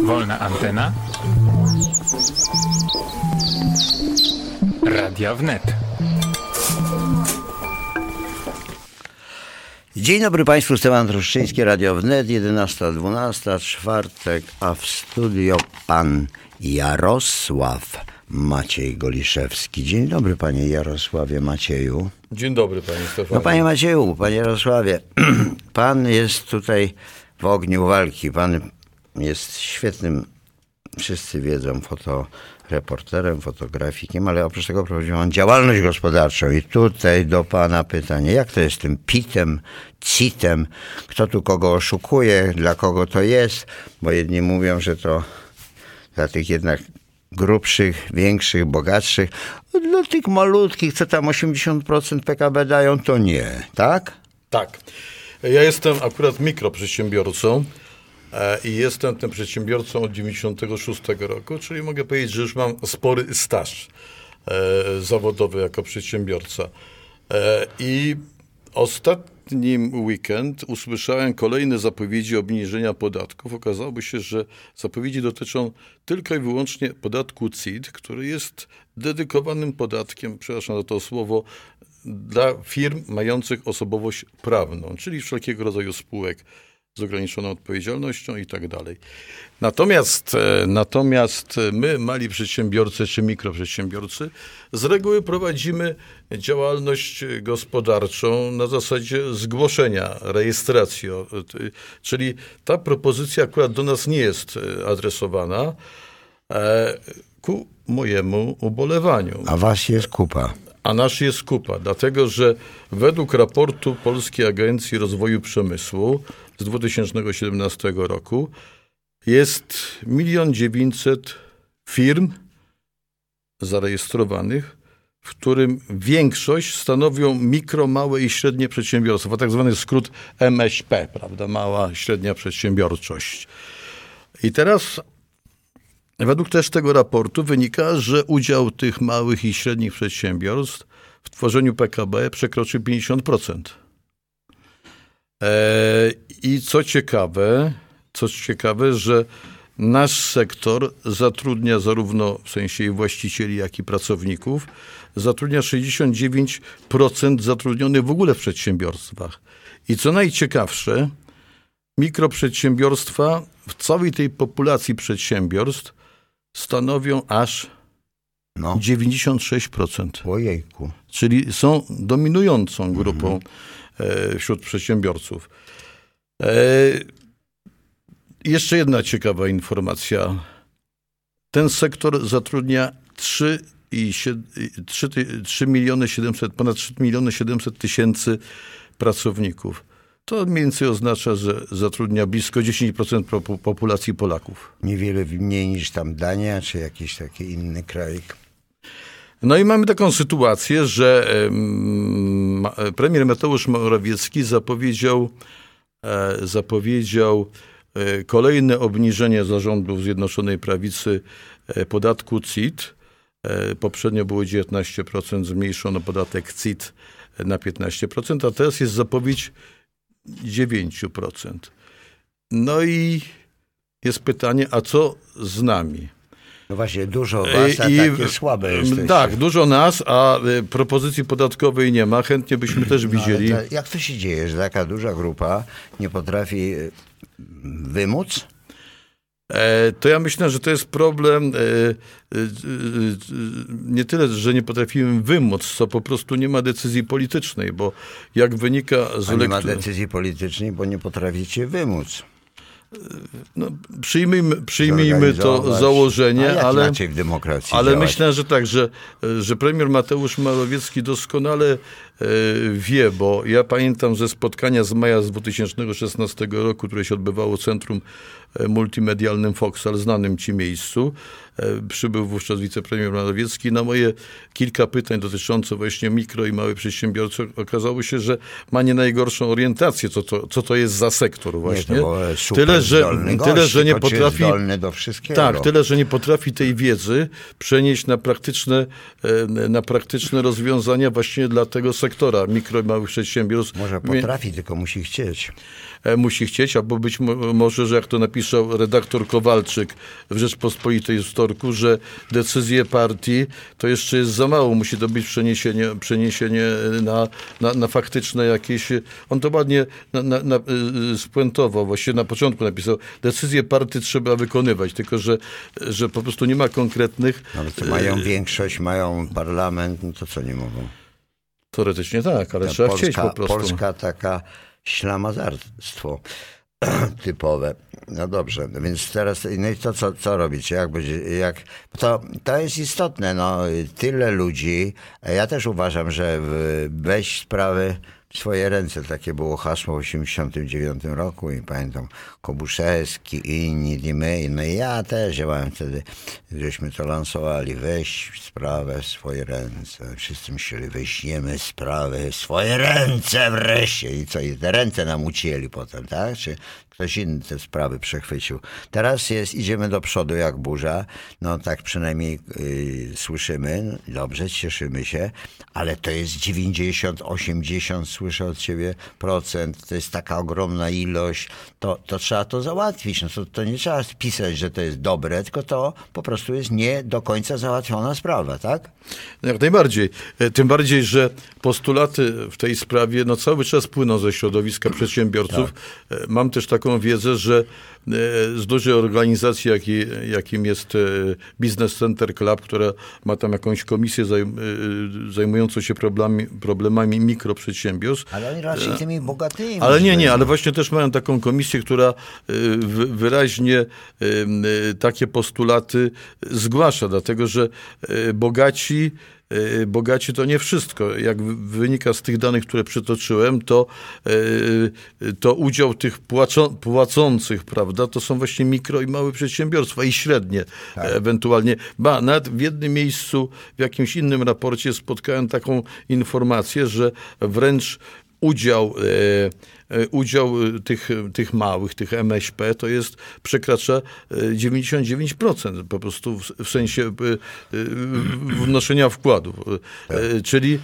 Wolna antena. Radia Wnet. Dzień dobry Państwu, Stefan Truszczyński, Radio Wnet, 11:12, czwartek, a w studio pan Jarosław Maciej Goliszewski. Dzień dobry panie Jarosławie Macieju. Dzień dobry panie Stefanie. No panie Macieju, panie Jarosławie, pan jest tutaj w ogniu walki, pan jest świetnym, wszyscy wiedzą, fotoreporterem, fotografikiem, ale oprócz tego prowadzi pan działalność gospodarczą i tutaj do pana pytanie, jak to jest z tym PIT-em, CIT-em, kto tu kogo oszukuje, dla kogo to jest, bo jedni mówią, że to dla tych jednak grubszych, większych, bogatszych, dla tych malutkich, co tam 80% PKB dają, to nie, tak? Tak. Ja jestem akurat mikroprzedsiębiorcą i jestem tym przedsiębiorcą od 96 roku, czyli mogę powiedzieć, że już mam spory staż zawodowy jako przedsiębiorca. I ostatni weekend usłyszałem kolejne zapowiedzi obniżenia podatków. Okazało się, że zapowiedzi dotyczą tylko i wyłącznie podatku CIT, który jest dedykowanym podatkiem, przepraszam za to słowo, dla firm mających osobowość prawną, czyli wszelkiego rodzaju spółek z ograniczoną odpowiedzialnością i tak dalej. Natomiast my, mali przedsiębiorcy czy mikroprzedsiębiorcy, z reguły prowadzimy działalność gospodarczą na zasadzie zgłoszenia, rejestracji. Czyli ta propozycja akurat do nas nie jest adresowana ku mojemu ubolewaniu. A was jest kupa. A nasz jest kupa, dlatego że według raportu Polskiej Agencji Rozwoju Przemysłu z 2017 roku jest 1 900 000 firm zarejestrowanych, w którym większość stanowią mikro, małe i średnie przedsiębiorstwa, tak zwany skrót MŚP, prawda, mała, średnia przedsiębiorczość. I teraz według też tego raportu wynika, że udział tych małych i średnich przedsiębiorstw w tworzeniu PKB przekroczy 50%. I co ciekawe, że nasz sektor zatrudnia zarówno w sensie i właścicieli, jak i pracowników, zatrudnia 69% zatrudnionych w ogóle w przedsiębiorstwach. I co najciekawsze, mikroprzedsiębiorstwa w całej tej populacji przedsiębiorstw stanowią aż 96%. Ojejku. Czyli są dominującą grupą wśród przedsiębiorców. Jeszcze jedna ciekawa informacja. Ten sektor zatrudnia ponad 3 700 000 pracowników. To mniej więcej oznacza, że zatrudnia blisko 10% populacji Polaków. Niewiele mniej niż tam Dania, czy jakiś taki inny kraj. No i mamy taką sytuację, że premier Mateusz Morawiecki zapowiedział kolejne obniżenie zarządów Zjednoczonej Prawicy podatku CIT. Poprzednio było 19%, zmniejszono podatek CIT na 15%, a teraz jest zapowiedź 9%. No i jest pytanie, a co z nami? No właśnie, dużo was, a takie słabe jesteście. Tak, dużo nas, a propozycji podatkowej nie ma. Chętnie byśmy też widzieli. Jak to się dzieje, że taka duża grupa nie potrafi wymóc? To ja myślę, że to jest problem nie tyle, że nie potrafimy wymóc, co po prostu nie ma decyzji politycznej, bo jak wynika z nie ma decyzji politycznej, bo nie potraficie wymóc. No, przyjmijmy to założenie, ale w demokracji ale działać? myślę, że tak, że premier Mateusz Morawiecki doskonale wie, bo ja pamiętam ze spotkania z maja z 2016 roku, które się odbywało w Centrum Multimedialnym Foxal, znanym ci miejscu. Przybył wówczas wicepremier Morawiecki. Na moje kilka pytań dotyczące właśnie mikro i małych przedsiębiorców okazało się, że ma nie najgorszą orientację, co to jest za sektor właśnie. Nie, to super tyle, że nie potrafi zdolny do wszystkiego. Tak, tyle, że nie potrafi tej wiedzy przenieść na praktyczne rozwiązania właśnie dla tego sektora sektora mikro i małych przedsiębiorstw. Może potrafi, tylko musi chcieć. Musi chcieć, albo być może, że jak to napisał redaktor Kowalczyk w Rzeczpospolitej z wtorku, że decyzje partii to jeszcze jest za mało, musi to być przeniesienie na faktyczne jakieś... On to ładnie spuentował, właściwie na początku napisał, decyzje partii trzeba wykonywać, tylko że po prostu nie ma konkretnych... Ale to mają większość, mają parlament, no to co nie mogą? Teoretycznie tak, ale trzeba chcieć po prostu. Polska taka ślamazarstwo typowe. No dobrze, więc teraz no i to co robić? To jest istotne. No, tyle ludzi. Ja też uważam, że weź sprawy w swoje ręce. Takie było hasło w 1989 roku i pamiętam Kobuszewski, inni, i my. No i ja też działałem wtedy, żeśmy to lansowali. Weź sprawę w swoje ręce. Wszyscy myśleli, weźmiemy sprawę w swoje ręce wreszcie. I co? I te ręce nam ucięli potem, tak? Czy ktoś inny te sprawy przechwycił. Teraz idziemy do przodu jak burza. No tak przynajmniej słyszymy. Dobrze, cieszymy się. Ale to jest 90, 80, słyszę od ciebie, procent. To jest taka ogromna ilość. To trzeba to załatwić. No to nie trzeba pisać, że to jest dobre, tylko to po prostu jest nie do końca załatwiona sprawa, tak? Jak najbardziej. Tym bardziej, że postulaty w tej sprawie cały czas płyną ze środowiska przedsiębiorców. Tak. Mam też taką wiedzę, że z dużej organizacji, jakim jest Business Center Club, która ma tam jakąś komisję zajmującą się problemami mikroprzedsiębiorstw. Ale oni raczej tymi bogatymi. Ale nie, ale właśnie też mają taką komisję, która wyraźnie takie postulaty zgłasza, dlatego że bogaci to nie wszystko. Jak wynika z tych danych, które przytoczyłem, to udział tych płacących, prawda, to są właśnie mikro i małe przedsiębiorstwa i średnie ewentualnie. Nawet w jednym miejscu, w jakimś innym raporcie spotkałem taką informację, że wręcz udział tych małych, tych MŚP przekracza 99% po prostu w sensie wnoszenia wkładów. Czyli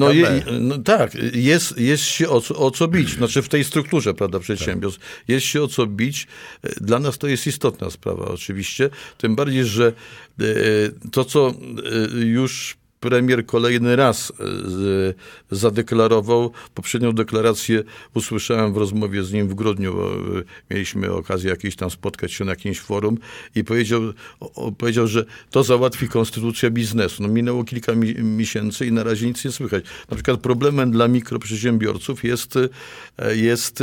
jest się o co bić. Znaczy w tej strukturze, prawda, przedsiębiorstw jest się o co bić. Dla nas to jest istotna sprawa oczywiście. Tym bardziej, że to, co już premier kolejny raz zadeklarował. Poprzednią deklarację usłyszałem w rozmowie z nim w grudniu. Mieliśmy okazję jakieś tam spotkać się na jakimś forum i powiedział, że to załatwi konstytucja biznesu. Minęło kilka miesięcy i na razie nic nie słychać. Na przykład problemem dla mikroprzedsiębiorców jest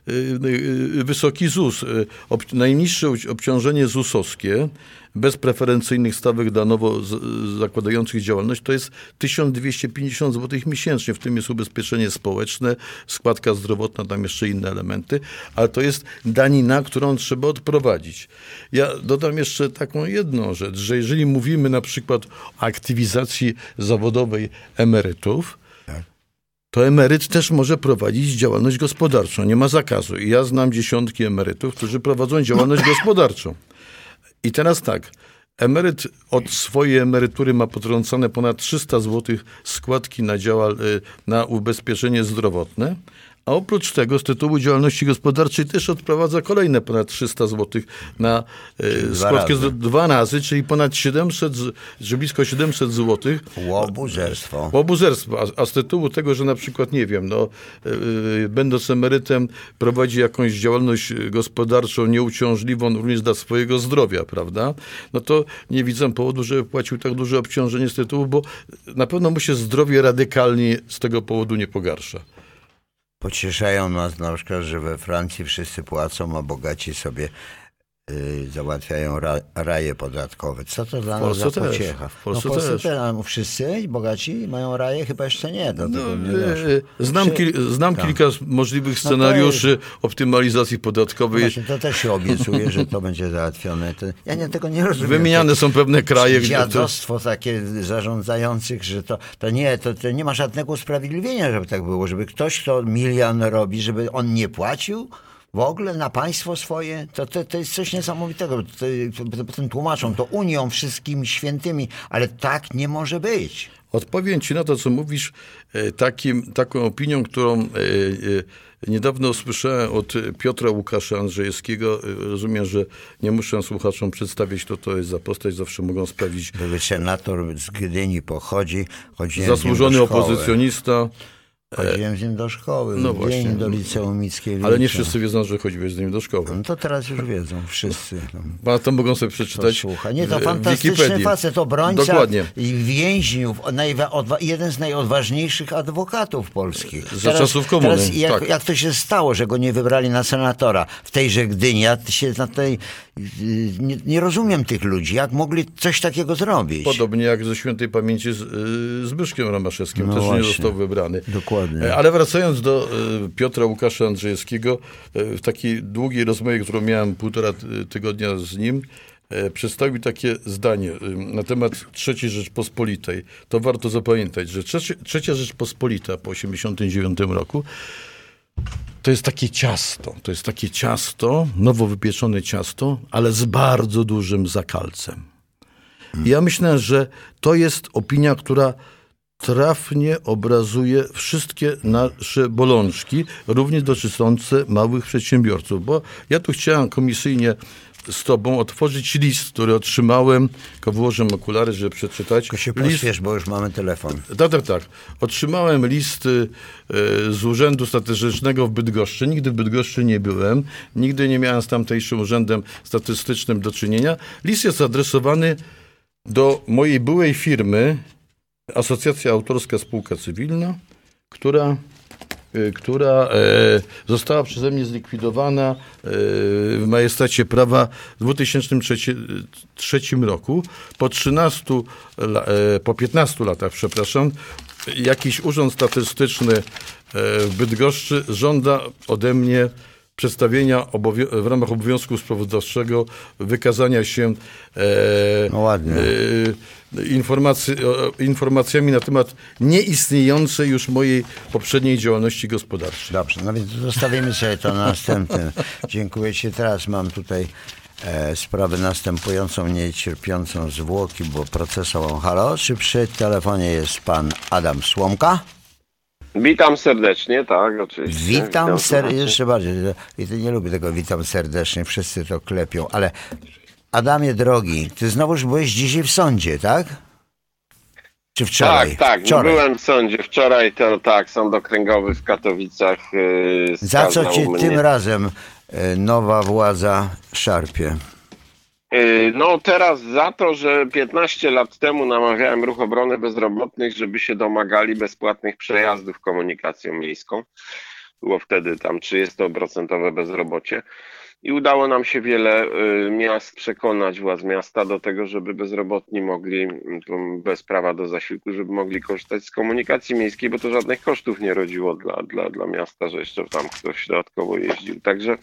wysoki ZUS. Najniższe obciążenie ZUS-owskie bez preferencyjnych stawek dla nowo zakładających działalność to jest 1250 zł miesięcznie. W tym jest ubezpieczenie społeczne, składka zdrowotna, tam jeszcze inne elementy, ale to jest danina, którą trzeba odprowadzić. Ja dodam jeszcze taką jedną rzecz, że jeżeli mówimy na przykład o aktywizacji zawodowej emerytów, to emeryt też może prowadzić działalność gospodarczą. Nie ma zakazu. I ja znam dziesiątki emerytów, którzy prowadzą działalność gospodarczą. I teraz tak, emeryt od swojej emerytury ma potrącone ponad 300 zł składki na ubezpieczenie zdrowotne, a oprócz tego z tytułu działalności gospodarczej też odprowadza kolejne ponad 300 zł na składkę dwa razy, czyli ponad 700, czy blisko 700 zł. Łobuzerstwo. A z tytułu tego, że na przykład, nie wiem, będąc emerytem prowadzi jakąś działalność gospodarczą nieuciążliwą również dla swojego zdrowia, prawda? No to nie widzę powodu, żeby płacił tak duże obciążenie z tytułu, bo na pewno mu się zdrowie radykalnie z tego powodu nie pogarsza. Pocieszają nas na przykład, że we Francji wszyscy płacą, a bogaci sobie załatwiają raje podatkowe. Co to dla nas za pociecha? W Polsce też. Wszyscy bogaci mają raje? Chyba jeszcze nie. Znam kilka możliwych scenariuszy optymalizacji podatkowej. Właśnie, to też się obiecuje, że to będzie załatwione. Ja tego nie rozumiem. Wymieniane są pewne kraje, gdzie dziadostwo takie zarządzających, że to nie ma żadnego usprawiedliwienia, żeby tak było. Żeby ktoś, kto milion robi, żeby on nie płacił? w ogóle na państwo swoje, to jest coś niesamowitego. Potem tłumaczą to Unią, wszystkimi świętymi, ale tak nie może być. Odpowiem ci na to, co mówisz, taką opinią, którą niedawno usłyszałem od Piotra Łukasza Andrzejewskiego. Rozumiem, że nie muszę słuchaczom przedstawić, kto to jest za postać, zawsze mogą sprawdzić. Były senator z Gdyni pochodzi. Zasłużony opozycjonista. Chodziłem z nim do szkoły, no właśnie, do liceum Mickiewicza. Ale nie wszyscy wiedzą, że chodziłeś z nim do szkoły. No to teraz już wiedzą, wszyscy. A to mogą sobie przeczytać. Słuchaj, nie, to fantastyczny facet, obrońca. Dokładnie. I więźniów, jeden z najodważniejszych adwokatów polskich. Za czasów komuny. Jak to się stało, że go nie wybrali na senatora w tejże Gdyni? Ja się nie rozumiem tych ludzi. Jak mogli coś takiego zrobić? Podobnie jak ze świętej pamięci Zbyszkiem Romaszewskim. Też właśnie. Nie został wybrany. Dokładnie. Ale wracając do Piotra Łukasza Andrzejewskiego, w takiej długiej rozmowie, którą miałem 1,5 tygodnia z nim, przedstawił takie zdanie na temat III Rzeczpospolitej. To warto zapamiętać, że Trzecia Rzeczpospolita po 1989 roku to jest takie ciasto, nowo wypieczone ciasto, ale z bardzo dużym zakalcem. I ja myślę, że to jest opinia, która trafnie obrazuje wszystkie nasze bolączki, również dotyczące małych przedsiębiorców. Bo ja tu chciałem komisyjnie z tobą otworzyć list, który otrzymałem, tylko włożę okulary, żeby przeczytać. Tylko się pośpiesz, bo już mamy telefon. Tak. Otrzymałem list z Urzędu Statystycznego w Bydgoszczy. Nigdy w Bydgoszczy nie byłem. Nigdy nie miałem z tamtejszym Urzędem Statystycznym do czynienia. List jest adresowany do mojej byłej firmy, Asocjacja Autorska Spółka Cywilna, która została przeze mnie zlikwidowana w majestacie prawa w 2003 roku. Po 15 latach, jakiś urząd statystyczny w Bydgoszczy żąda ode mnie przedstawienia w ramach obowiązku sprawozdawczego wykazania się informacjami na temat nieistniejącej już mojej poprzedniej działalności gospodarczej. Dobrze, no więc zostawimy sobie to na następnym. Dziękuję ci. Teraz mam tutaj sprawę następującą, niecierpiącą zwłoki, bo procesową. Halo, czy przy telefonie jest pan Adam Słomka? Witam serdecznie, tak, oczywiście. Witam serdecznie, jeszcze bardziej. Nie lubię tego witam serdecznie, wszyscy to klepią, ale Adamie drogi, ty znowuż byłeś dzisiaj w sądzie, tak? Czy wczoraj? Tak, byłem w sądzie wczoraj, sąd okręgowy w Katowicach. Za co ci tym razem nowa władza szarpie? No teraz za to, że 15 lat temu namawiałem Ruch Obrony Bezrobotnych, żeby się domagali bezpłatnych przejazdów komunikacją miejską. Było wtedy tam 30% bezrobocie. I udało nam się wiele miast przekonać, władz miasta do tego, żeby bezrobotni mogli, bez prawa do zasiłku, żeby mogli korzystać z komunikacji miejskiej, bo to żadnych kosztów nie rodziło dla miasta, że jeszcze tam ktoś dodatkowo jeździł. Także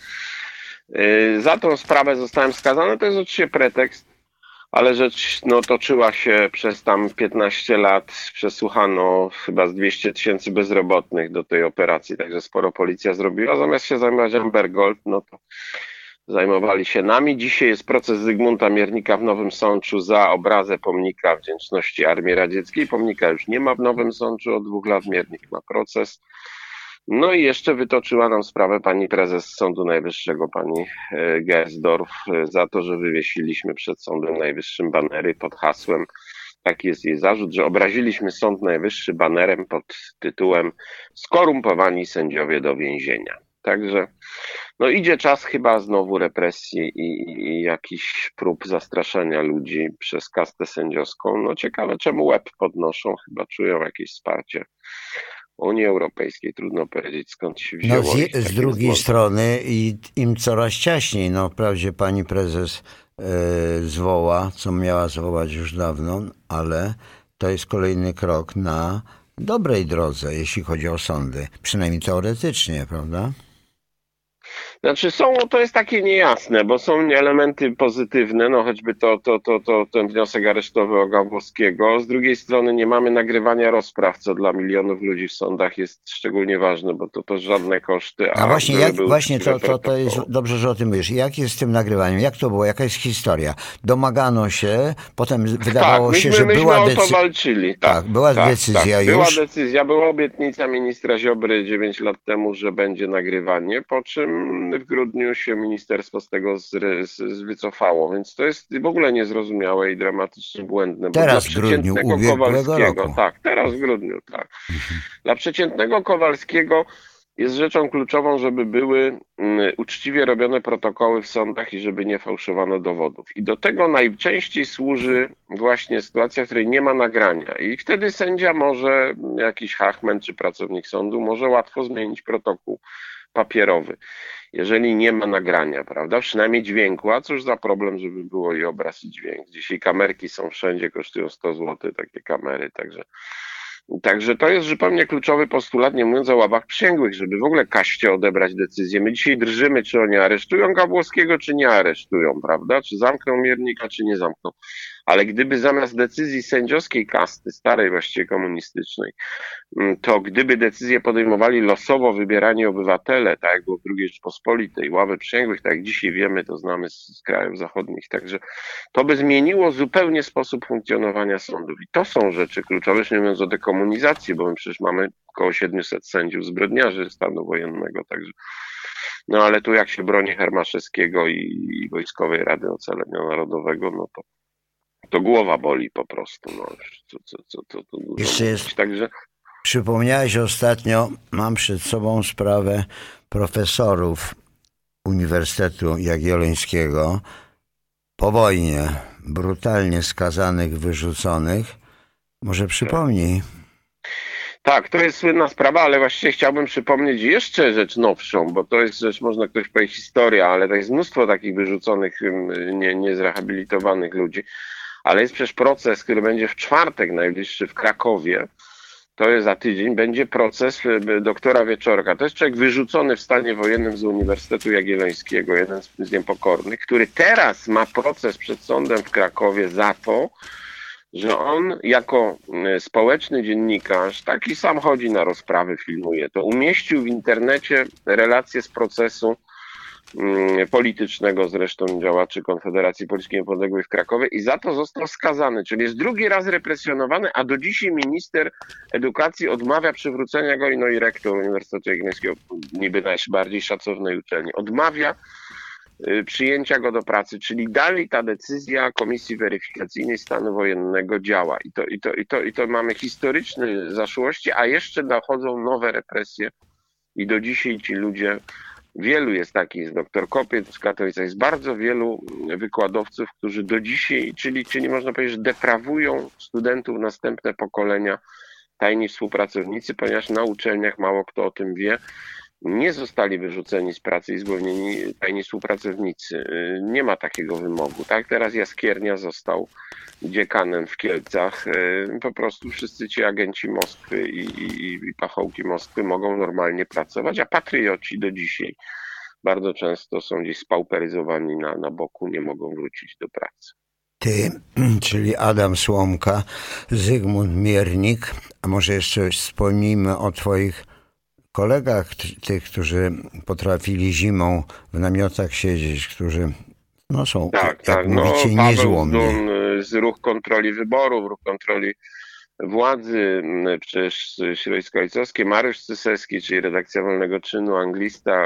za tą sprawę zostałem skazany. To jest oczywiście pretekst, ale rzecz toczyła się przez tam 15 lat. Przesłuchano chyba z 200 000 bezrobotnych do tej operacji, także sporo policja zrobiła. Zamiast się zajmować Amber Gold, to zajmowali się nami. Dzisiaj jest proces Zygmunta Miernika w Nowym Sączu za obrazę pomnika wdzięczności Armii Radzieckiej. Pomnika już nie ma w Nowym Sączu, od 2 lat Miernik ma proces. No i jeszcze wytoczyła nam sprawę pani prezes Sądu Najwyższego, pani Gersdorf, za to, że wywiesiliśmy przed Sądem Najwyższym banery pod hasłem, taki jest jej zarzut, że obraziliśmy Sąd Najwyższy banerem pod tytułem "Skorumpowani sędziowie do więzienia". Także idzie czas chyba znowu represji i jakichś prób zastraszania ludzi przez kastę sędziowską. Ciekawe, czemu łeb podnoszą, chyba czują jakieś wsparcie Unii Europejskiej, trudno powiedzieć, skąd się wzięło. Z drugiej strony im coraz ciaśniej. Wprawdzie pani prezes zwoła, co miała zwołać już dawno, ale to jest kolejny krok na dobrej drodze, jeśli chodzi o sądy. Przynajmniej teoretycznie, prawda? Znaczy to jest takie niejasne, bo są elementy pozytywne, no choćby ten wniosek aresztowy o Gawłowskiego. Z drugiej strony nie mamy nagrywania rozpraw, co dla milionów ludzi w sądach jest szczególnie ważne, bo to żadne koszty. A właśnie, to jest protokoły. dobrze, że o tym mówisz. Jak jest z tym nagrywaniem? Jak to było? Jaka jest historia? Domagano się, potem wydawało się, że myśmy była o to decyzja. walczyli. Tak, była decyzja już. Była decyzja, była obietnica ministra Ziobry 9 lat temu, że będzie nagrywanie, po czym w grudniu się ministerstwo z tego wycofało, więc to jest w ogóle niezrozumiałe i dramatycznie błędne. Teraz w grudniu ubiegłego roku. Tak, teraz w grudniu, tak. Dla przeciętnego Kowalskiego jest rzeczą kluczową, żeby były uczciwie robione protokoły w sądach i żeby nie fałszowano dowodów. I do tego najczęściej służy właśnie sytuacja, w której nie ma nagrania. I wtedy sędzia może, jakiś hachman czy pracownik sądu może łatwo zmienić protokół papierowy, jeżeli nie ma nagrania, prawda? Przynajmniej dźwięku, a cóż za problem, żeby było i obraz, i dźwięk. Dzisiaj kamerki są wszędzie, kosztują 100 zł takie kamery, Także to jest zupełnie kluczowy postulat, nie mówiąc o ławach przysięgłych, żeby w ogóle kaście odebrać decyzję. My dzisiaj drżymy, czy oni aresztują Gawłowskiego, czy nie aresztują, prawda? Czy zamkną Miernika, czy nie zamkną. Ale gdyby zamiast decyzji sędziowskiej kasty, starej właściwie komunistycznej, to gdyby decyzje podejmowali losowo wybierani obywatele, tak jak było w II Rzeczpospolitej, ławy przysięgłych, tak jak dzisiaj wiemy, to znamy z krajów zachodnich, także to by zmieniło zupełnie sposób funkcjonowania sądów. I to są rzeczy kluczowe, już nie mówiąc o dekomunizacji, bo my przecież mamy około 700 sędziów zbrodniarzy stanu wojennego, także no ale tu jak się broni Hermaszewskiego i Wojskowej Rady Ocalenia Narodowego, no to głowa boli po prostu. No, to dużo Jeszcze jest, mówić. Także przypomniałeś ostatnio, mam przed sobą sprawę profesorów Uniwersytetu Jagiellońskiego po wojnie, brutalnie skazanych, wyrzuconych. Może przypomnij. Tak, to jest słynna sprawa, ale właściwie chciałbym przypomnieć jeszcze rzecz nowszą, bo to jest rzecz, można ktoś powiedzieć, historia, ale to jest mnóstwo takich wyrzuconych, niezrehabilitowanych ludzi. Ale jest przecież proces, który będzie w czwartek najbliższy w Krakowie. To jest za tydzień. Będzie proces doktora Wieczorka. To jest człowiek wyrzucony w stanie wojennym z Uniwersytetu Jagiellońskiego, jeden z niepokornych, który teraz ma proces przed sądem w Krakowie za to, że on jako społeczny dziennikarz, taki sam chodzi na rozprawy, filmuje to, umieścił w internecie relacje z procesu politycznego zresztą działaczy Konfederacji Polskiej Niepodległej w Krakowie i za to został skazany, czyli jest drugi raz represjonowany, a do dzisiaj minister edukacji odmawia przywrócenia go, no i rektor Uniwersytetu Jagiellońskiego, niby najbardziej szacownej uczelni, odmawia przyjęcia go do pracy, czyli dalej ta decyzja Komisji Weryfikacyjnej Stanu Wojennego działa. I to mamy historyczne zaszłości, a jeszcze dochodzą nowe represje i do dzisiaj ci ludzie, wielu jest takich, jest dr Kopiec z Katowic, jest bardzo wielu wykładowców, którzy do dzisiaj, czyli można powiedzieć, że deprawują studentów, następne pokolenia, tajni współpracownicy, ponieważ na uczelniach mało kto o tym wie, nie zostali wyrzuceni z pracy i zwolnieni tajni współpracownicy. Nie ma takiego wymogu. Tak, teraz Jaskiernia został dziekanem w Kielcach. Po prostu wszyscy ci agenci Moskwy i pachołki Moskwy mogą normalnie pracować, a patrioci do dzisiaj bardzo często są gdzieś spauperyzowani na boku, nie mogą wrócić do pracy. Ty, czyli Adam Słomka, Zygmunt Miernik, a może jeszcze wspomnijmy o twoich kolegach, tych, którzy potrafili zimą w namiotach siedzieć, którzy są, jak mówicie, niezłomni. Paweł Zdun z Ruch Kontroli Wyborów, Ruch Kontroli Władzy, przecież środowisko ojcowskie, Mariusz Cysewski, czyli redakcja Wolnego Czynu, anglista,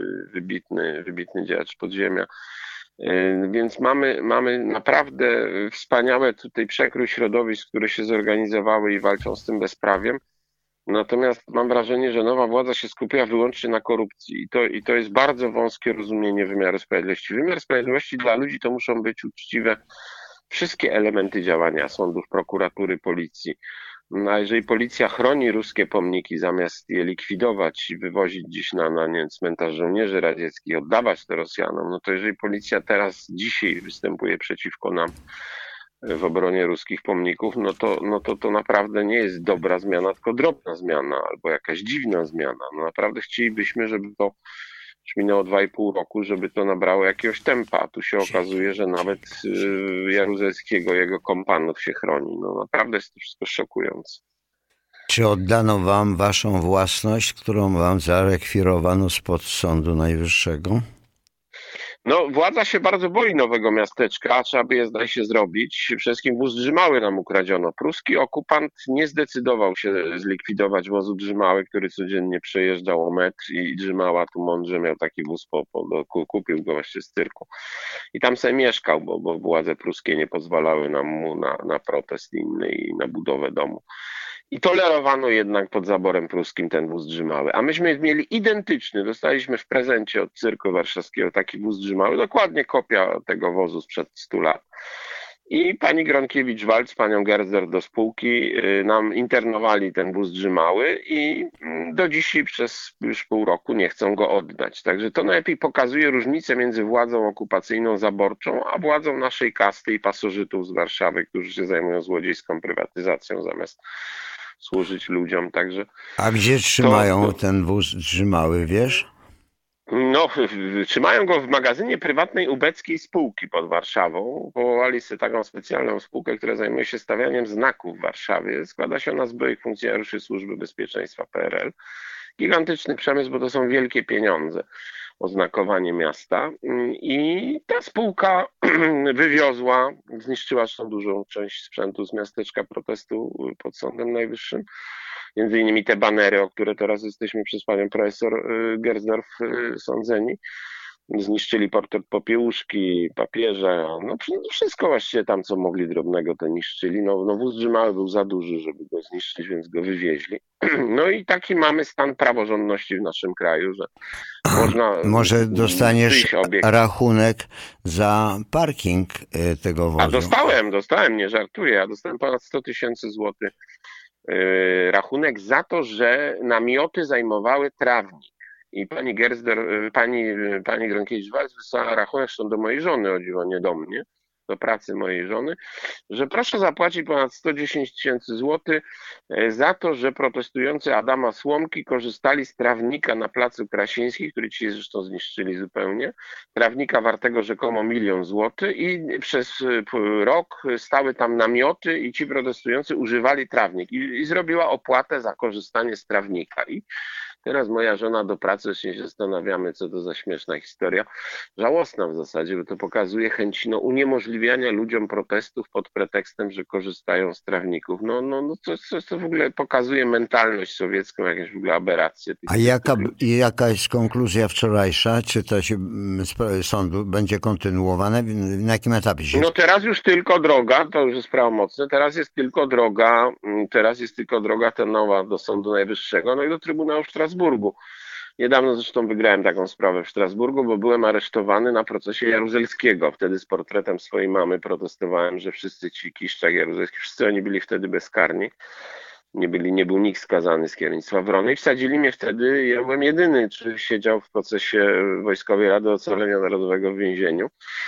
wybitny działacz podziemia. Więc mamy naprawdę wspaniałe tutaj przekrój środowisk, które się zorganizowały i walczą z tym bezprawiem. Natomiast mam wrażenie, że nowa władza się skupia wyłącznie na korupcji i to jest bardzo wąskie rozumienie wymiaru sprawiedliwości. Wymiar sprawiedliwości dla ludzi to muszą być uczciwe wszystkie elementy działania sądów, prokuratury, policji. No a jeżeli policja chroni ruskie pomniki, zamiast je likwidować i wywozić gdzieś na nie wiem, cmentarz żołnierzy radzieckich, oddawać to Rosjanom, no to jeżeli policja dzisiaj występuje przeciwko nam w obronie ruskich pomników, to naprawdę nie jest dobra zmiana, tylko drobna zmiana albo jakaś dziwna zmiana. No naprawdę chcielibyśmy, żeby to Już minęło 2,5 roku, żeby to nabrało jakiegoś tempa. A tu się okazuje, że nawet Jaruzelskiego, jego kompanów się chroni. No naprawdę jest to wszystko szokujące. Czy oddano wam waszą własność, którą wam zarekwirowano spod Sądu Najwyższego? No, władza się bardzo boi Nowego Miasteczka, trzeba by je zdaje się zrobić. Przede wszystkim wóz Drzymały nam ukradziono. Pruski okupant nie zdecydował się zlikwidować wozu Drzymały, który codziennie przejeżdżał o metr i Drzymała tu mądrze miał taki wóz, kupił go właśnie z cyrku. I tam sobie mieszkał, bo władze pruskie nie pozwalały nam mu na protest inny i na budowę domu. I tolerowano jednak pod zaborem pruskim ten wóz Drzymały. A myśmy mieli identyczny, dostaliśmy w prezencie od cyrku warszawskiego taki wóz Drzymały, dokładnie kopia tego wozu sprzed 100 lat. I pani Gronkiewicz-Waltz, panią Gersdorf do spółki nam internowali ten wóz Drzymały i do dzisiaj przez już pół roku nie chcą go oddać. Także to najlepiej pokazuje różnicę między władzą okupacyjną zaborczą, a władzą naszej kasty i pasożytów z Warszawy, którzy się zajmują złodziejską prywatyzacją zamiast służyć ludziom. Także A gdzie trzymają ten wóz Drzymały, wiesz? no, trzymają go w magazynie prywatnej ubeckiej spółki pod Warszawą. Powołali sobie taką specjalną spółkę, która zajmuje się stawianiem znaków w Warszawie. Składa się ona z byłych funkcjonariuszy Służby Bezpieczeństwa PRL. Gigantyczny przemysł, bo to są wielkie pieniądze. Oznakowanie miasta i ta spółka wywiozła, zniszczyła zresztą dużą część sprzętu z miasteczka protestu pod Sądem Najwyższym. Między innymi te banery, o które teraz jesteśmy przez panią profesor Gersdorf sądzeni. Zniszczyli portret Popiełuszki, papieża, no wszystko właściwie tam, co mogli drobnego, to niszczyli. No wóz Drzymały był za duży, żeby go zniszczyć, więc go wywieźli. No i taki mamy stan praworządności w naszym kraju, że można... Może dostaniesz rachunek za parking tego wozu. A dostałem, nie żartuję, ja dostałem ponad 100 000 złotych rachunek za to, że namioty zajmowały trawnik. I pani Gersdorf, pani Gronkiewicz-Waltz wysłała rachunek, zresztą do mojej żony, o dziwo, nie do mnie, do pracy mojej żony, że proszę zapłacić ponad 110 000 złotych za to, że protestujący Adama Słomki korzystali z trawnika na Placu Krasińskim, który ci zresztą zniszczyli zupełnie, trawnika wartego rzekomo 1 000 000 złotych i przez rok stały tam namioty i ci protestujący używali trawnik i zrobiła opłatę za korzystanie z trawnika. I teraz moja żona do pracy, się zastanawiamy, co to za śmieszna historia, żałosna w zasadzie, bo to pokazuje chęć uniemożliwiania ludziom protestów pod pretekstem, że korzystają z trawników. To w ogóle pokazuje mentalność sowiecką, jakieś w ogóle aberracje. A jaka jest konkluzja wczorajsza? Czy to się sąd będzie kontynuowane? Na jakim etapie się... No teraz już tylko droga, to już jest prawomocne, teraz jest tylko droga ta nowa do Sądu Najwyższego, no i do Trybunału w Strasburgu. Niedawno zresztą wygrałem taką sprawę w Strasburgu, bo byłem aresztowany na procesie Jaruzelskiego. Wtedy z portretem swojej mamy protestowałem, że wszyscy ci Kiszczak, Jaruzelski, wszyscy oni byli wtedy bezkarni. Nie był nikt skazany z kierownictwa Wrony i wsadzili mnie wtedy, ja byłem jedyny, czy siedział w procesie Wojskowej Rady Ocalenia Narodowego w więzieniu.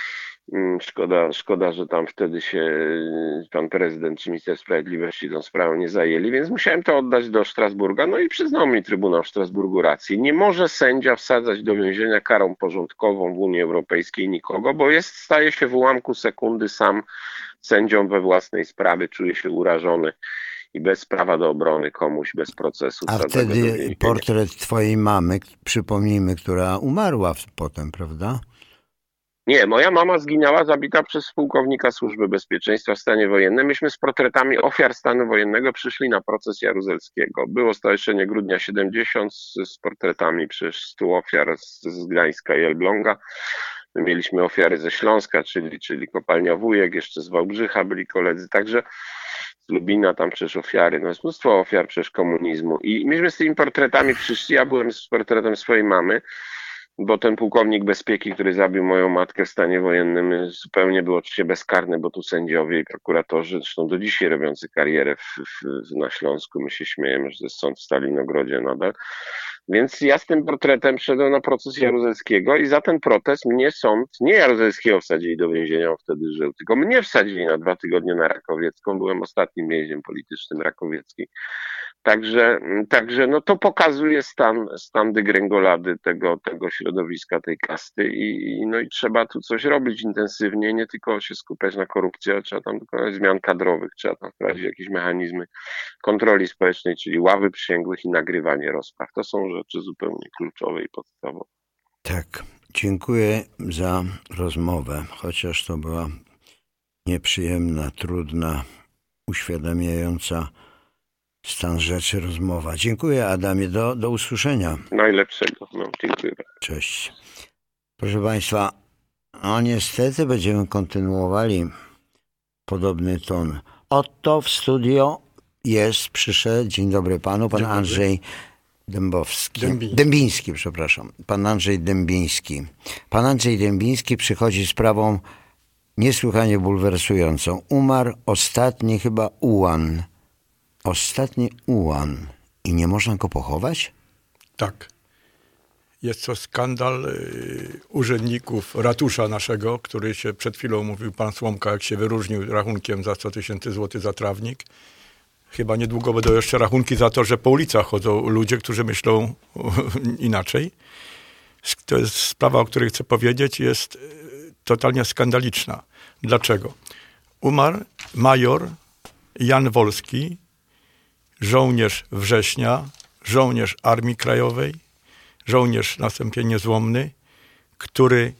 Szkoda, że tam wtedy się pan prezydent czy minister sprawiedliwości tą sprawą nie zajęli, więc musiałem to oddać do Strasburga, no i przyznał mi Trybunał w Strasburgu rację. Nie może sędzia wsadzać do więzienia karą porządkową w Unii Europejskiej nikogo, bo staje się w ułamku sekundy sam sędzią we własnej sprawie, czuje się urażony i bez prawa do obrony komuś, bez procesu. A wtedy portret twojej mamy, przypomnijmy, która umarła potem, prawda? Nie, moja mama zginęła zabita przez pułkownika Służby Bezpieczeństwa w stanie wojennym. Myśmy z portretami ofiar stanu wojennego przyszli na proces Jaruzelskiego. Było Stowarzyszenie Grudnia 70 z portretami przecież 100 ofiar z Gdańska i Elbląga. My mieliśmy ofiary ze Śląska, czyli kopalnia Wujek, jeszcze z Wałbrzycha byli koledzy, także z Lubina tam przecież ofiary, no jest mnóstwo ofiar przecież komunizmu. I myśmy z tymi portretami przyszli, ja byłem z portretem swojej mamy, bo ten pułkownik bezpieki, który zabił moją matkę w stanie wojennym, zupełnie był oczywiście bezkarny, bo tu sędziowie i prokuratorzy, zresztą do dzisiaj robiący karierę na Śląsku, my się śmiejemy, że to jest sąd w Stalinogrodzie nadal. Więc ja z tym portretem szedłem na proces Jaruzelskiego i za ten protest mnie sąd, nie Jaruzelskiego wsadzili do więzienia, on wtedy żył, tylko mnie wsadzili na 2 tygodnie na Rakowiecką. Byłem ostatnim więźniem politycznym Rakowieckiej Także no to pokazuje stan dygrengolady tego środowiska, tej kasty no i trzeba tu coś robić intensywnie, nie tylko się skupiać na korupcji, ale trzeba tam dokonać zmian kadrowych, trzeba tam wprowadzić jakieś mechanizmy kontroli społecznej, czyli ławy przysięgłych i nagrywanie rozpraw. To są rzeczy zupełnie kluczowe i podstawowe. Tak, dziękuję za rozmowę, chociaż to była nieprzyjemna, trudna, uświadamiająca stan rzeczy rozmowa. Dziękuję, Adamie, do usłyszenia. Najlepszego, dziękuję bardzo. Cześć. Proszę Państwa, niestety będziemy kontynuowali podobny ton. Oto w studio przyszedł, dzień dobry panu, pan Andrzej Dębiński, przepraszam. Pan Andrzej Dębiński. Pan Andrzej Dębiński przychodzi z sprawą niesłychanie bulwersującą. Umarł ostatni chyba ułan. Ostatni ułan. I nie można go pochować? Tak. Jest to skandal urzędników ratusza naszego, który się przed chwilą mówił, pan Słomka, jak się wyróżnił rachunkiem za 100 000 złotych za trawnik. Chyba niedługo będą jeszcze rachunki za to, że po ulicach chodzą ludzie, którzy myślą inaczej. To jest sprawa, o której chcę powiedzieć, jest totalnie skandaliczna. Dlaczego? Umarł major Jan Wolski, żołnierz Września, żołnierz Armii Krajowej, żołnierz następnie niezłomny, który